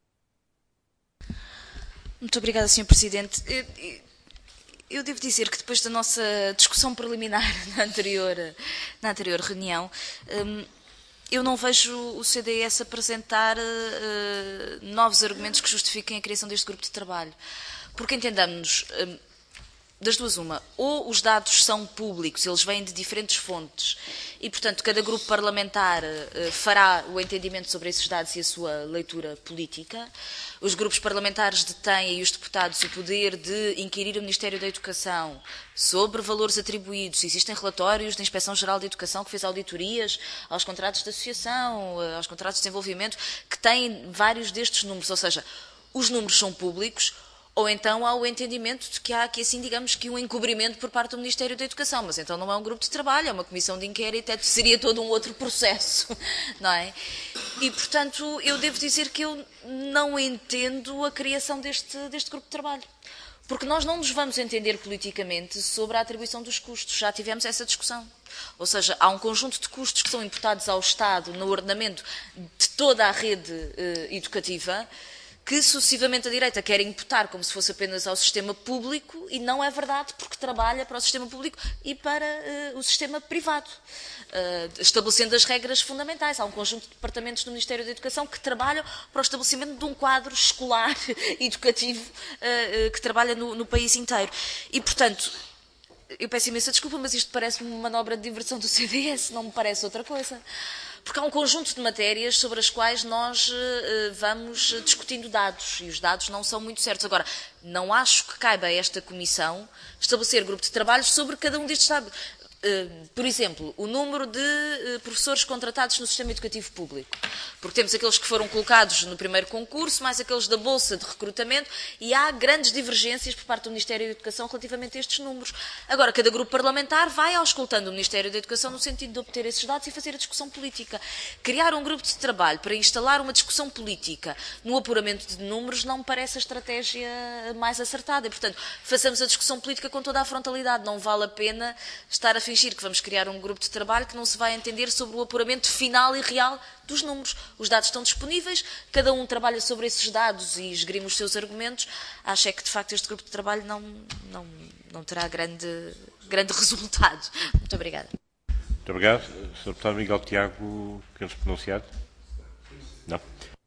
Muito obrigada, Sr. Presidente. Eu devo dizer que depois da nossa discussão preliminar na anterior reunião, eu não vejo o CDS apresentar novos argumentos que justifiquem a criação deste grupo de trabalho. Porque entendamos-nos, das duas uma, ou os dados são públicos, eles vêm de diferentes fontes e, portanto, cada grupo parlamentar fará o entendimento sobre esses dados e a sua leitura política. Os grupos parlamentares detêm e os deputados o poder de inquirir o Ministério da Educação sobre valores atribuídos. Existem relatórios da Inspeção-Geral da Educação que fez auditorias aos contratos de associação, aos contratos de desenvolvimento, que têm vários destes números, ou seja, os números são públicos. Ou então há o entendimento de que há aqui, assim, digamos que um encobrimento por parte do Ministério da Educação, mas então não é um grupo de trabalho, é uma comissão de inquérito, seria todo um outro processo, não é? E, portanto, eu devo dizer que eu não entendo a criação deste grupo de trabalho. Porque nós não nos vamos entender politicamente sobre a atribuição dos custos, já tivemos essa discussão. Ou seja, há um conjunto de custos que são imputados ao Estado no ordenamento de toda a rede educativa, que sucessivamente a direita quer imputar como se fosse apenas ao sistema público, e não é verdade, porque trabalha para o sistema público e para o sistema privado, estabelecendo as regras fundamentais. Há um conjunto de departamentos do Ministério da Educação que trabalham para o estabelecimento de um quadro escolar, educativo, que trabalha no país inteiro. E, portanto, eu peço imensa desculpa, mas isto parece-me uma manobra de diversão do CDS, não me parece outra coisa. Porque há um conjunto de matérias sobre as quais nós vamos discutindo dados, e os dados não são muito certos. Agora, não acho que caiba a esta Comissão estabelecer grupo de trabalhos sobre cada um destes dados. Por exemplo, o número de professores contratados no sistema educativo público. Porque temos aqueles que foram colocados no primeiro concurso, mais aqueles da Bolsa de Recrutamento, e há grandes divergências por parte do Ministério da Educação relativamente a estes números. Agora, cada grupo parlamentar vai auscultando o Ministério da Educação no sentido de obter esses dados e fazer a discussão política. Criar um grupo de trabalho para instalar uma discussão política no apuramento de números não me parece a estratégia mais acertada. E, portanto, façamos a discussão política com toda a frontalidade. Não vale a pena estar a fingir que vamos criar um grupo de trabalho que não se vai entender sobre o apuramento final e real dos números. Os dados estão disponíveis, cada um trabalha sobre esses dados e esgrime os seus argumentos. Acho é que, de facto, este grupo de trabalho não terá grande resultado. Muito obrigada. Muito obrigado. Sr. Deputado Miguel Tiago, quer se pronunciar? Não.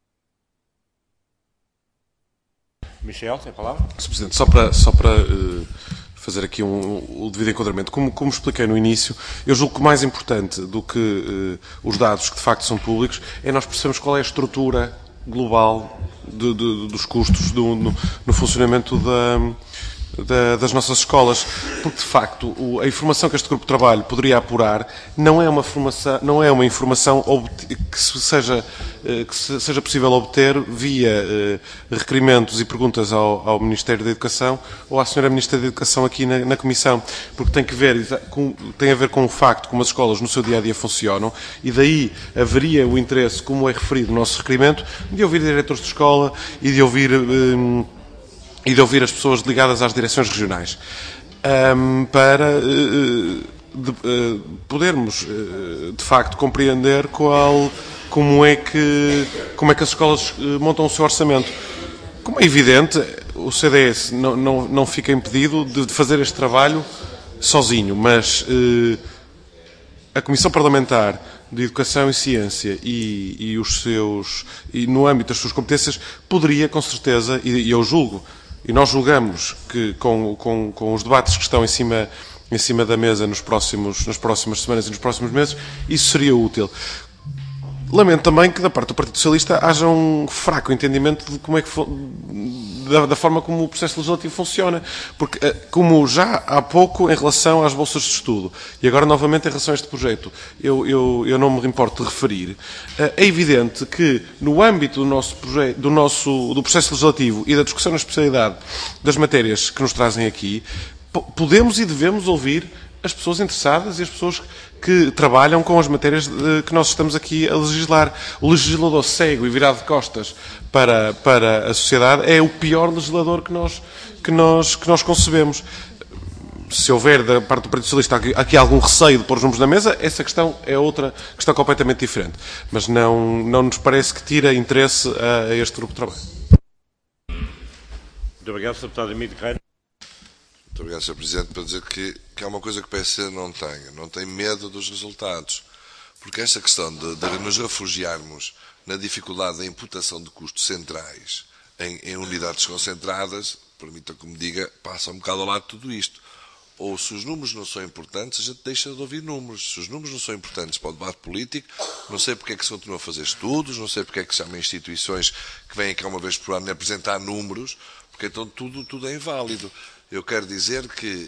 Michel, tem a palavra? Sr. Presidente, só para fazer aqui o devido enquadramento. Como expliquei no início, eu julgo que o mais importante do que os dados que de facto são públicos é nós percebermos qual é a estrutura global dos custos no funcionamento das nossas escolas, porque de facto a informação que este grupo de trabalho poderia apurar não é uma informação que seja possível obter via requerimentos e perguntas ao Ministério da Educação ou à Sra. Ministra da Educação aqui na Comissão, porque tem a ver com o facto como as escolas no seu dia-a-dia funcionam, e daí haveria o interesse, como é referido no nosso requerimento, de ouvir diretores de escola e de ouvir as pessoas ligadas às direções regionais, para podermos, de facto, compreender como é que as escolas montam o seu orçamento. Como é evidente, o CDS não fica impedido de fazer este trabalho sozinho, mas a Comissão Parlamentar de Educação e Ciência e no âmbito das suas competências poderia, com certeza, e eu julgo, e nós julgamos que com os debates que estão em cima da mesa nas próximas semanas e nos próximos meses, isso seria útil. Lamento também que da parte do Partido Socialista haja um fraco entendimento de como é que da forma como o processo legislativo funciona, porque como já há pouco em relação às bolsas de estudo e agora novamente em relação a este projeto eu não me importo de referir, é evidente que no âmbito do processo legislativo e da discussão na especialidade das matérias que nos trazem aqui, podemos e devemos ouvir as pessoas interessadas e as pessoas que trabalham com as matérias que nós estamos aqui a legislar. O legislador cego e virado de costas para a sociedade é o pior legislador que nós concebemos. Se houver da parte do Partido Socialista aqui algum receio de pôr os números na mesa, essa questão é outra questão completamente diferente. Mas não nos parece que tira interesse a este grupo de trabalho. Muito obrigado, Sr. Deputado Emílio Carreira. Muito obrigado, Sr. Presidente, para dizer que há uma coisa que o PSD não tem medo dos resultados, porque esta questão de nos refugiarmos na dificuldade da imputação de custos centrais em unidades concentradas, permita que me diga, passa um bocado ao lado de tudo isto. Ou se os números não são importantes, a gente deixa de ouvir números. Se os números não são importantes para o debate político, não sei porque é que se continua a fazer estudos, não sei porque é que se chama instituições que vêm cá uma vez por ano apresentar números, porque então tudo é inválido. Eu quero dizer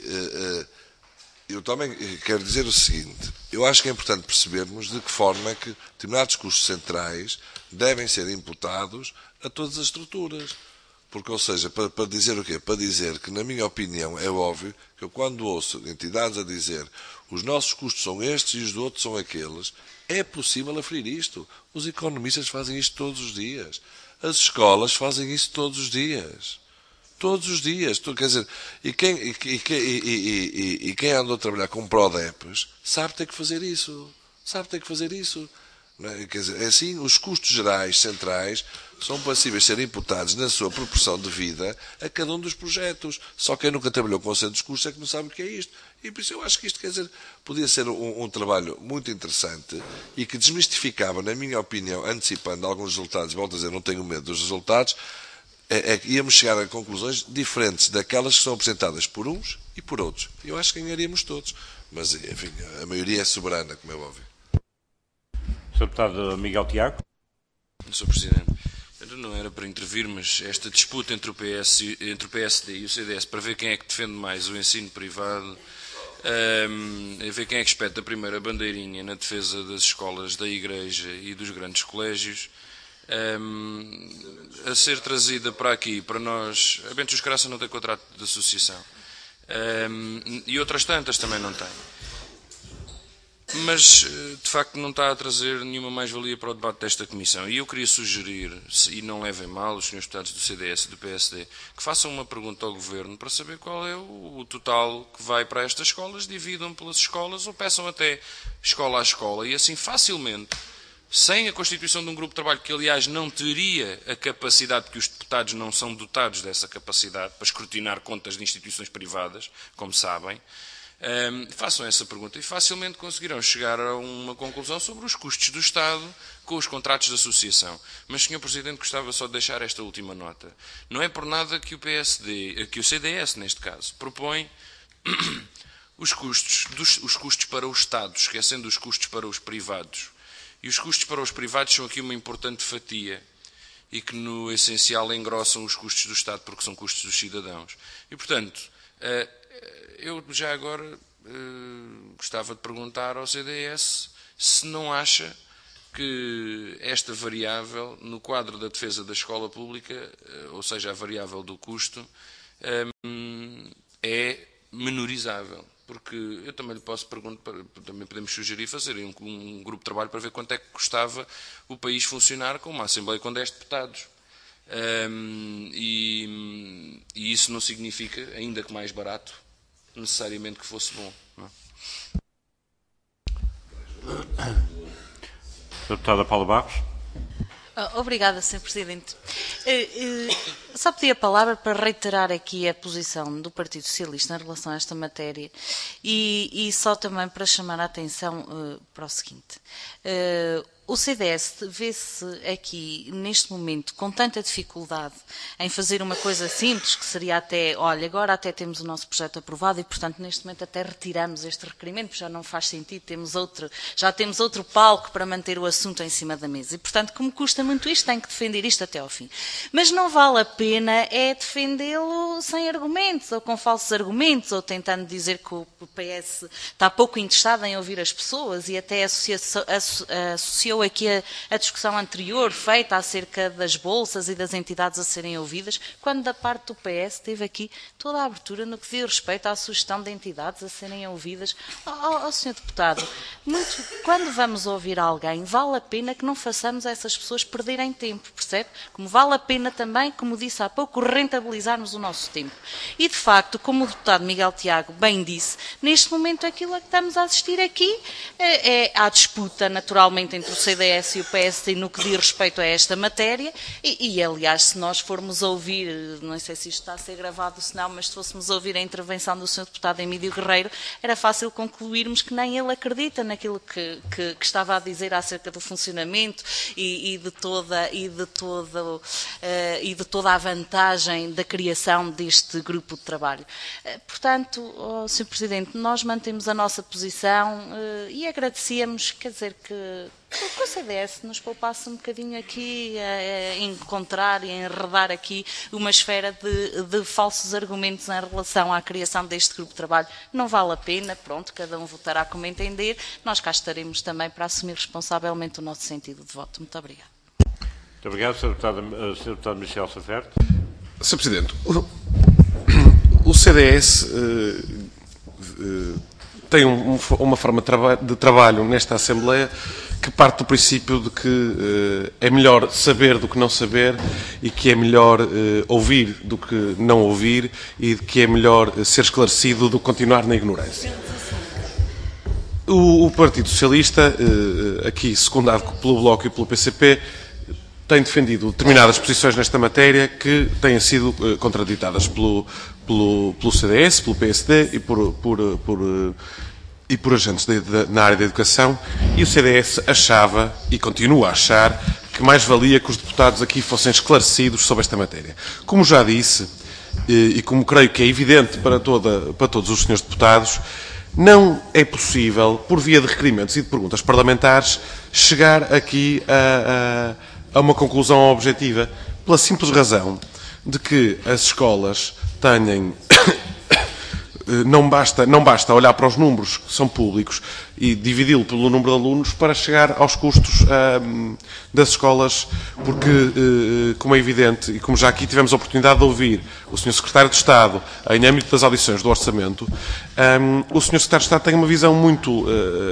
eu também quero dizer o seguinte, eu acho que é importante percebermos de que forma é que determinados custos centrais devem ser imputados a todas as estruturas. Porque, ou seja, para dizer o quê? Para dizer que, na minha opinião, é óbvio que eu quando ouço entidades a dizer os nossos custos são estes e os outros são aqueles, é possível aferir isto. Os economistas fazem isto todos os dias. As escolas fazem isso todos os dias. Todos os dias. Quer dizer, e quem andou a trabalhar com PRODEPs sabe ter que fazer isso. Sabe ter que fazer isso. Não é? Quer dizer, assim, os custos gerais centrais são passíveis de ser imputados na sua proporção devida a cada um dos projetos. Só quem nunca trabalhou com o centro dos custos é que não sabe o que é isto. E por isso eu acho que isto, quer dizer, podia ser um trabalho muito interessante e que desmistificava, na minha opinião, antecipando alguns resultados, volto a dizer, não tenho medo dos resultados, íamos chegar a conclusões diferentes daquelas que são apresentadas por uns e por outros. Eu acho que ganharíamos todos. Mas, enfim, a maioria é soberana, como é óbvio. Sr. Deputado Miguel Tiago. Sr. Presidente, não era para intervir, mas esta disputa entre o PSD e o CDS para ver quem é que defende mais o ensino privado, a ver quem é que espeta a primeira bandeirinha na defesa das escolas da Igreja e dos grandes colégios, a ser trazida para aqui, para nós. A Bento dos Caraça não tem contrato de associação, e outras tantas também não têm. Mas, de facto, não está a trazer nenhuma mais-valia para o debate desta Comissão. E eu queria sugerir, e não levem mal os senhores deputados do CDS e do PSD, que façam uma pergunta ao Governo para saber qual é o total que vai para estas escolas, dividam pelas escolas ou peçam até escola a escola e assim facilmente, sem a constituição de um grupo de trabalho que, aliás, não teria a capacidade, porque os deputados não são dotados dessa capacidade para escrutinar contas de instituições privadas, como sabem, façam essa pergunta e facilmente conseguirão chegar a uma conclusão sobre os custos do Estado com os contratos de associação. Mas, Sr. Presidente, gostava só de deixar esta última nota. Não é por nada que o CDS, neste caso, propõe os custos para o Estado, esquecendo os custos para os privados. E os custos para os privados são aqui uma importante fatia e que, no essencial, engrossam os custos do Estado, porque são custos dos cidadãos. E, portanto, eu já agora gostava de perguntar ao CDS se não acha que esta variável, no quadro da defesa da escola pública, ou seja, a variável do custo, é menorizável. Porque eu também lhe posso perguntar, também podemos sugerir fazer um grupo de trabalho para ver quanto é que custava o país funcionar com uma Assembleia com 10 deputados. E isso não significa, ainda que mais barato, necessariamente que fosse bom. Não? Deputada Paula Barros. Obrigada, Sr. Presidente. Só pedi a palavra para reiterar aqui a posição do Partido Socialista em relação a esta matéria e só também para chamar a atenção para o seguinte. O CDS vê-se aqui, neste momento, com tanta dificuldade em fazer uma coisa simples, que seria até, olha, agora até temos o nosso projeto aprovado e, portanto, neste momento até retiramos este requerimento, porque já não faz sentido, já temos outro palco para manter o assunto em cima da mesa. E, portanto, como custa muito isto, tem que defender isto até ao fim. Mas não vale a pena defendê-lo sem argumentos, ou com falsos argumentos, ou tentando dizer que o PS está pouco interessado em ouvir as pessoas e até associou aqui a discussão anterior feita acerca das bolsas e das entidades a serem ouvidas, quando da parte do PS teve aqui toda a abertura no que diz respeito à sugestão de entidades a serem ouvidas. Sr. Deputado, quando vamos ouvir alguém, vale a pena que não façamos essas pessoas perderem tempo, percebe? Como vale a pena também, como disse há pouco, rentabilizarmos o nosso tempo. E, de facto, como o deputado Miguel Tiago bem disse, neste momento aquilo a que estamos a assistir aqui é à disputa, naturalmente, entre o CDS e o PSD no que diz respeito a esta matéria e, aliás, se nós formos ouvir, não sei se isto está a ser gravado ou se não, mas se fôssemos ouvir a intervenção do Sr. Deputado Emílio Guerreiro, era fácil concluirmos que nem ele acredita naquilo que estava a dizer acerca do funcionamento e de toda a vantagem da criação deste grupo de trabalho. Portanto, Sr. Presidente, nós mantemos a nossa posição e agradecíamos, quer dizer, que o CDS nos poupasse um bocadinho aqui a encontrar e a enredar aqui uma esfera de falsos argumentos em relação à criação deste grupo de trabalho. Não vale a pena, pronto, cada um votará como entender. Nós cá estaremos também para assumir responsavelmente o nosso sentido de voto. Muito obrigada. Muito obrigado, Sr. Deputado Michel Saferte. Sr. Presidente, o CDS tem uma forma de trabalho nesta Assembleia que parte do princípio de que é melhor saber do que não saber e que é melhor ouvir do que não ouvir e que é melhor ser esclarecido do que continuar na ignorância. O Partido Socialista, aqui secundado pelo Bloco e pelo PCP, tem defendido determinadas posições nesta matéria que têm sido contraditadas pelo CDS, pelo PSD e por agentes na área da educação, e o CDS achava, e continua a achar, que mais valia que os deputados aqui fossem esclarecidos sobre esta matéria. Como já disse, e como creio que é evidente para todos os senhores deputados, não é possível, por via de requerimentos e de perguntas parlamentares, chegar aqui a uma conclusão objetiva, pela simples razão de que as escolas têm... Não basta olhar para os números que são públicos e dividi-lo pelo número de alunos para chegar aos custos das escolas, porque, como é evidente, e como já aqui tivemos a oportunidade de ouvir o Sr. Secretário de Estado em âmbito das audições do Orçamento, o Sr. Secretário de Estado tem uma visão muito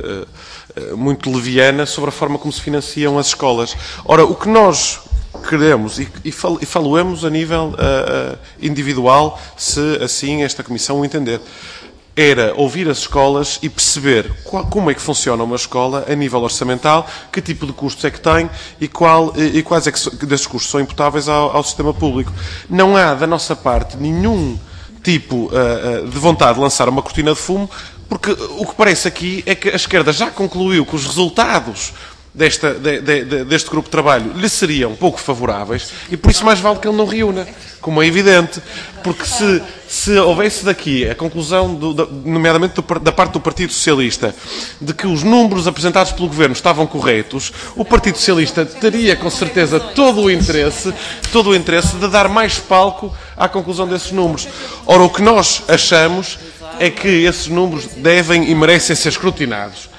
leviana sobre a forma como se financiam as escolas. Ora, o que nós queremos, e faloemos a nível individual, se assim esta Comissão o entender, era ouvir as escolas e perceber como é que funciona uma escola a nível orçamental, que tipo de custos é que tem e quais é que desses custos são imputáveis ao sistema público. Não há, da nossa parte, nenhum tipo de vontade de lançar uma cortina de fumo, porque o que parece aqui é que a esquerda já concluiu que os resultados deste grupo de trabalho lhe seriam pouco favoráveis e por isso mais vale que ele não reúna, como é evidente, porque se houvesse daqui a conclusão, nomeadamente da parte do Partido Socialista, de que os números apresentados pelo Governo estavam corretos, o Partido Socialista teria com certeza todo o interesse de dar mais palco à conclusão desses números. Ora, o que nós achamos é que esses números devem e merecem ser escrutinados.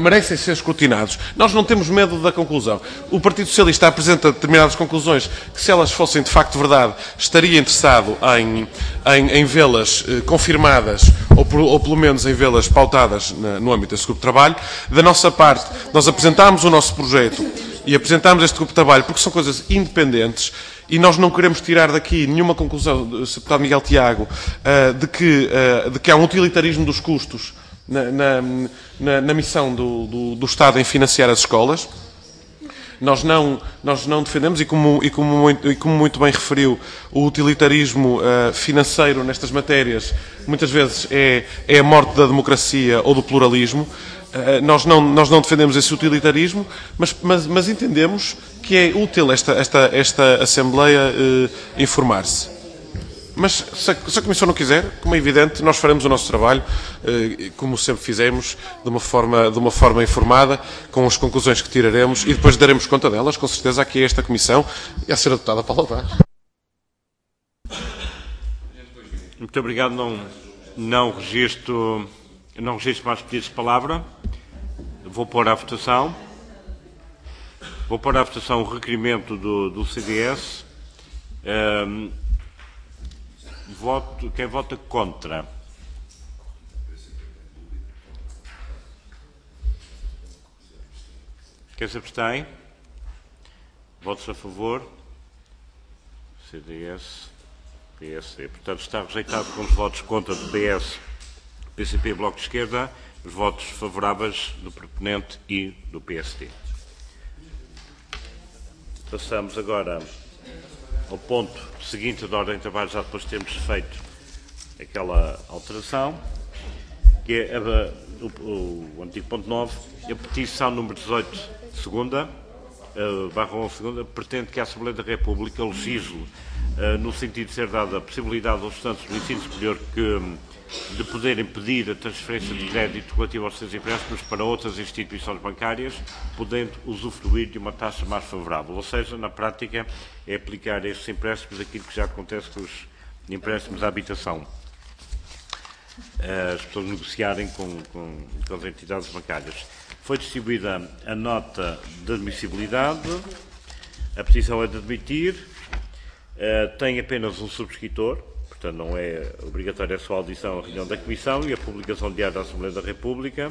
Nós não temos medo da conclusão. O Partido Socialista apresenta determinadas conclusões que, se elas fossem de facto verdade, estaria interessado em vê-las confirmadas ou pelo menos em vê-las pautadas no âmbito desse grupo de trabalho. Da nossa parte, nós apresentámos o nosso projeto e apresentámos este grupo de trabalho porque são coisas independentes e nós não queremos tirar daqui nenhuma conclusão, Sr. Deputado Miguel Tiago, de que há um utilitarismo dos custos na missão do Estado em financiar as escolas. Nós não defendemos, e como muito bem referiu, o utilitarismo financeiro nestas matérias muitas vezes é a morte da democracia ou do pluralismo. Nós não defendemos esse utilitarismo, mas entendemos que é útil esta Assembleia informar-se. Mas se a Comissão não quiser, como é evidente, nós faremos o nosso trabalho, como sempre fizemos, de uma forma informada, com as conclusões que tiraremos e depois daremos conta delas, com certeza, aqui a esta Comissão e a Sra. Deputada Paula Vaz. Muito obrigado. Não registro mais pedidos de palavra. Vou pôr à votação. O requerimento do CDS. Quem vota contra? Quem se abstém? Votos a favor? CDS, PSD. Portanto, está rejeitado com os votos contra do PS, PCP e Bloco de Esquerda, os votos favoráveis do proponente e do PSD. Passamos agora ao ponto seguinte da ordem de trabalho, já depois de termos feito aquela alteração, que é o antigo ponto 9, a petição número 18, segunda, pretende que a Assembleia da República legisle no sentido de ser dada a possibilidade aos estudantes do ensino superior de poderem pedir a transferência de crédito relativo aos seus empréstimos para outras instituições bancárias, podendo usufruir de uma taxa mais favorável. Ou seja, na prática, é aplicar estes empréstimos aquilo que já acontece com os empréstimos à habitação. As pessoas negociarem com as entidades bancárias. Foi distribuída a nota de admissibilidade. A petição é de admitir. Tem apenas um subscritor. Portanto, não é obrigatória a sua audição à reunião da Comissão e a publicação diária da Assembleia da República.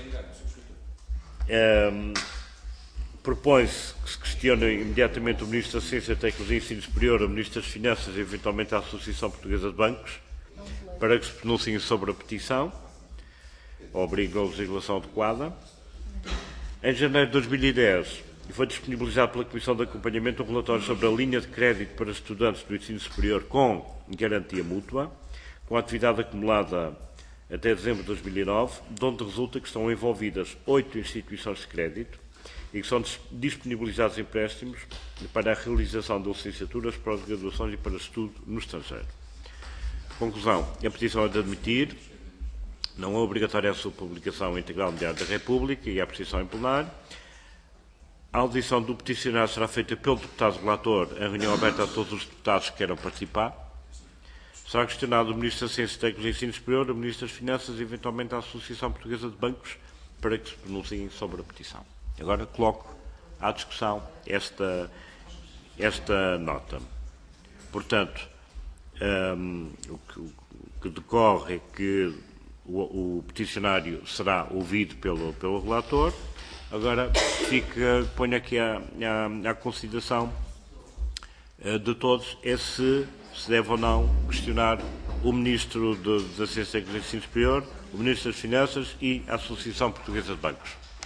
Propõe-se que se questione imediatamente o Ministro da Ciência, Tecnologia e Ensino Superior, o Ministro das Finanças e, eventualmente, a Associação Portuguesa de Bancos, para que se pronunciem sobre a petição, obrigue a legislação adequada. Em janeiro de 2010, foi disponibilizado pela Comissão de Acompanhamento um relatório sobre a linha de crédito para estudantes do ensino superior com garantia mútua, com a atividade acumulada até dezembro de 2009, de onde resulta que estão envolvidas 8 instituições de crédito e que são disponibilizados empréstimos para a realização de licenciaturas, pós-graduações e para estudo no estrangeiro. Conclusão. A petição é de admitir. Não é obrigatória a sua publicação integral no Diário da República e a apreciação em plenário. A audição do peticionário será feita pelo deputado relator em reunião aberta a todos os deputados que queiram participar. Será questionado o Ministro da Ciência e Tecnologia e Ensino Superior, o Ministro das Finanças e, eventualmente, a Associação Portuguesa de Bancos para que se pronunciem sobre a petição. Agora coloco à discussão esta nota. Portanto, o que decorre é que o peticionário será ouvido pelo relator. Agora ponho aqui à consideração de todos se deve ou não questionar o Ministro da Ciência e Tecnologia e Ensino Superior, o Ministro das Finanças e a Associação Portuguesa de Bancos.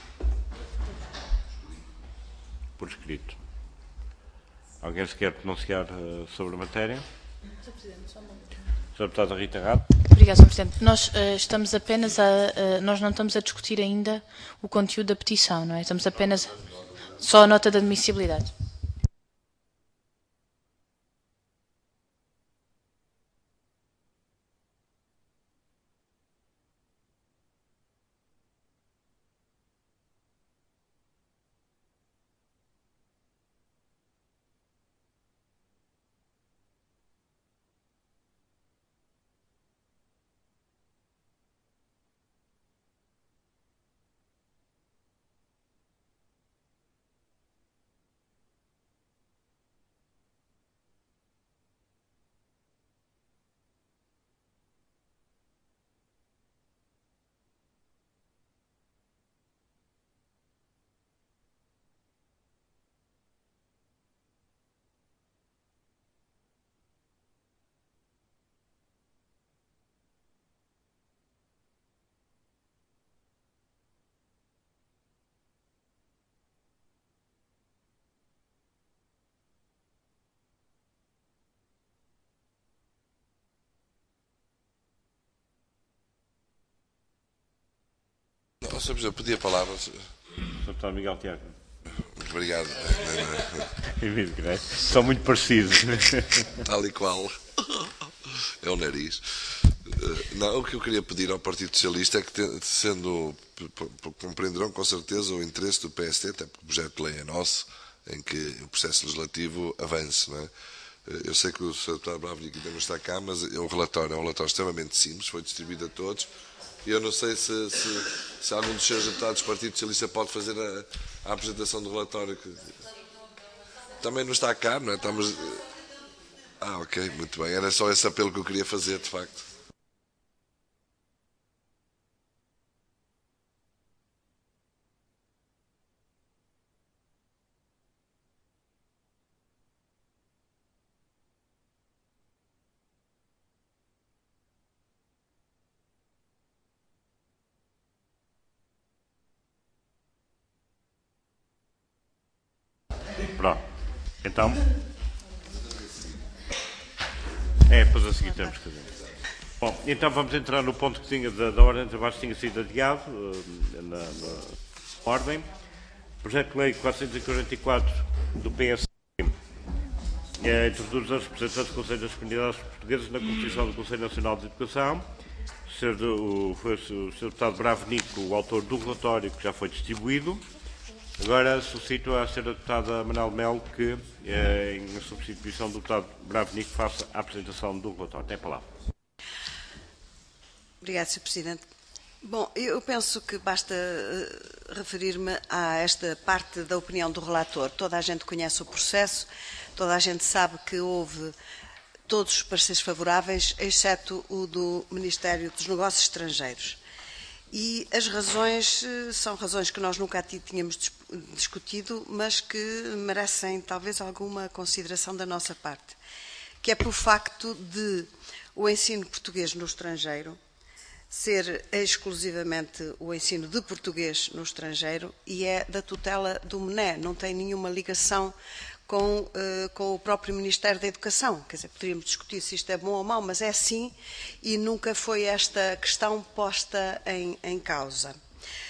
Por escrito. Alguém se quer pronunciar sobre a matéria? Sr. Presidente, só um momento. Sra. Deputada Rita Rato. Obrigada, Sr. Presidente. Nós estamos apenas nós não estamos a discutir ainda o conteúdo da petição, não é? Estamos apenas só a nota de admissibilidade. Sr. Presidente, pedir a palavra. Sr. Deputado Miguel Tiago. Muito obrigado. São muito parecidos. Tal e qual. É o nariz. Não, o que eu queria pedir ao Partido Socialista é que, compreenderão com certeza o interesse do PST, até porque o projeto de lei é nosso, em que o processo legislativo avance, não é? Eu sei que o Sr. Deputado Bravnik ainda não está cá, mas o relatório é um relatório extremamente simples, foi distribuído a todos. E eu não sei se algum dos seus deputados do Partido Socialista pode fazer a apresentação do relatório. Também não está cá, não é? Ok, muito bem. Era só esse apelo que eu queria fazer, de facto. Pronto. Então. Depois a seguir temos que fazer. Bom, então vamos entrar no ponto que tinha da ordem de trabalho que tinha sido adiado, na ordem. Projeto de Lei 444 do PSD introduz os representantes do Conselho das Comunidades Portuguesas na composição do Conselho Nacional de Educação. Foi o Sr. Deputado Bravnik o autor do relatório que já foi distribuído. Agora suscito a Sra. Deputada Manuel Melo que, em substituição do Deputado Bravnik, faça a apresentação do relatório. Tem a palavra. Obrigada, Sr. Presidente. Bom, eu penso que basta referir-me a esta parte da opinião do relator. Toda a gente conhece o processo, toda a gente sabe que houve todos os pareceres favoráveis, exceto o do Ministério dos Negócios Estrangeiros. E as razões são razões que nós nunca tínhamos discutido, mas que merecem talvez alguma consideração da nossa parte, que é pelo facto de o ensino português no estrangeiro ser exclusivamente o ensino de português no estrangeiro e é da tutela do MNE, não tem nenhuma ligação com o próprio Ministério da Educação. Quer dizer, poderíamos discutir se isto é bom ou mau, mas é assim e nunca foi esta questão posta em causa.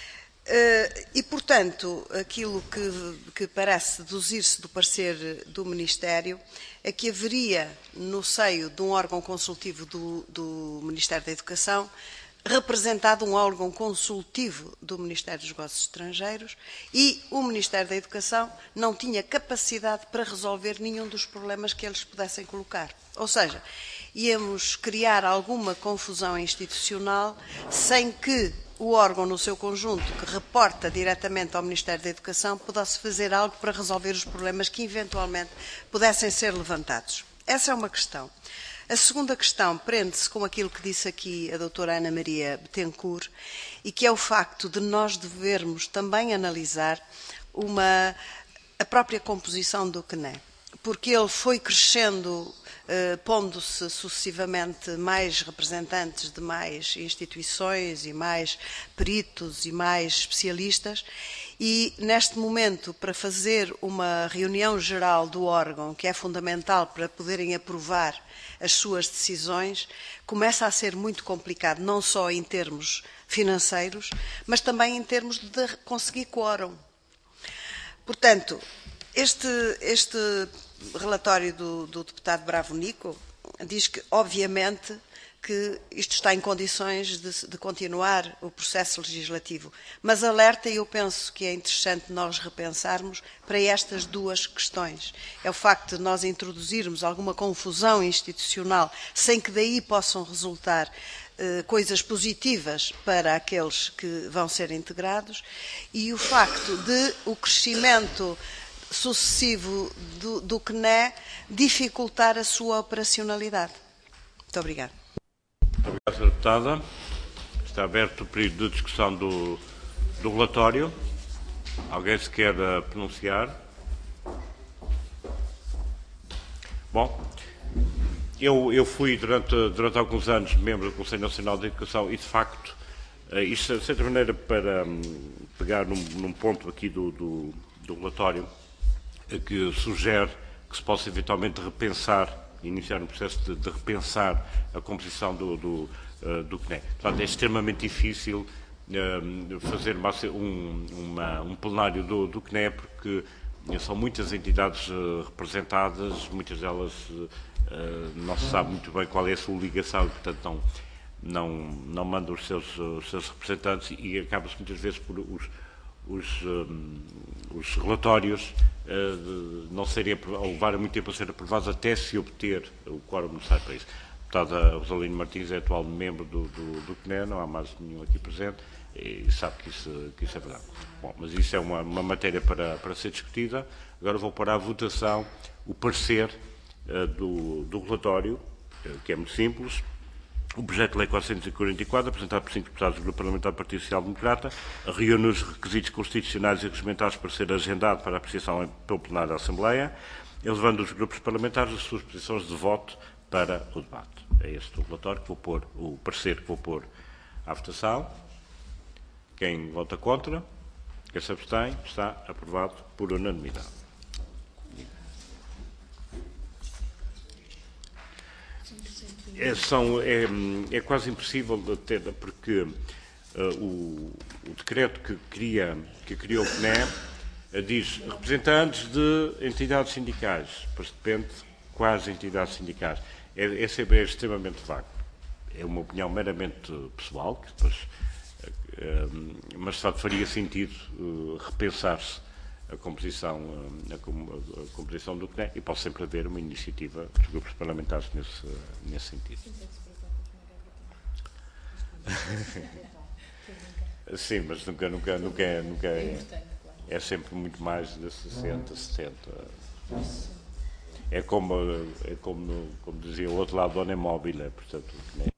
E, portanto, aquilo que parece deduzir-se do parecer do Ministério é que haveria, no seio de um órgão consultivo do Ministério da Educação, representado um órgão consultivo do Ministério dos Negócios Estrangeiros e o Ministério da Educação não tinha capacidade para resolver nenhum dos problemas que eles pudessem colocar. Ou seja, íamos criar alguma confusão institucional sem que o órgão no seu conjunto, que reporta diretamente ao Ministério da Educação, pudesse fazer algo para resolver os problemas que eventualmente pudessem ser levantados. Essa é uma questão. A segunda questão prende-se com aquilo que disse aqui a doutora Ana Maria Bettencourt, e que é o facto de nós devermos também analisar a própria composição do CNE, porque ele foi crescendo, pondo-se sucessivamente mais representantes de mais instituições e mais peritos e mais especialistas, e neste momento, para fazer uma reunião geral do órgão, que é fundamental para poderem aprovar as suas decisões, começa a ser muito complicado, não só em termos financeiros, mas também em termos de conseguir quórum. Portanto, este relatório do deputado Bravo Nico diz que, obviamente, que isto está em condições de continuar o processo legislativo, mas alerta, e eu penso que é interessante nós repensarmos para estas duas questões. É o facto de nós introduzirmos alguma confusão institucional sem que daí possam resultar coisas positivas para aqueles que vão ser integrados, e o facto de o crescimento sucessivo do CNE dificultar a sua operacionalidade. Muito obrigada. Obrigado, Sra. Deputada. Está aberto o período de discussão do relatório. Alguém se quer pronunciar? Bom, eu fui durante alguns anos membro do Conselho Nacional de Educação e, de facto, isto de certa maneira para pegar num ponto aqui do relatório que sugere que se possa eventualmente repensar, iniciar um processo de repensar a composição do CNE. Portanto, é extremamente difícil fazer um plenário do CNE, porque são muitas entidades representadas, muitas delas não se sabe muito bem qual é a sua ligação e, portanto, não mandam os seus representantes, e acaba-se muitas vezes por os relatórios não serem, ou levarem muito tempo a ser aprovados até se obter o quórum necessário para isso. A deputada Rosalino Martins é atual membro do CNE, não há mais nenhum aqui presente, e sabe que isso é verdade. Bom, mas isso é uma matéria para ser discutida. Agora vou pôr à votação o parecer do relatório, que é muito simples. O projeto de lei 444, apresentado por 5 deputados do Grupo Parlamentar do Partido Social Democrata, reúne os requisitos constitucionais e regimentares para ser agendado para apreciação pelo plenário da Assembleia, elevando os grupos parlamentares as suas posições de voto para o debate. É este o relatório que vou pôr, o parecer que vou pôr à votação. Quem vota contra? Quem se abstém? Está aprovado por unanimidade. É quase impossível, porque o decreto que criou o CNE diz representantes de entidades sindicais, pois depende quais entidades sindicais. É extremamente vago. É uma opinião meramente pessoal, que depois, mas de facto faria sentido repensar-se a composição do CNE, e pode sempre haver uma iniciativa dos grupos parlamentares nesse sentido. Sim, mas nunca é sempre muito mais de 60, 70. É como dizia o outro lado, não é móvel, portanto,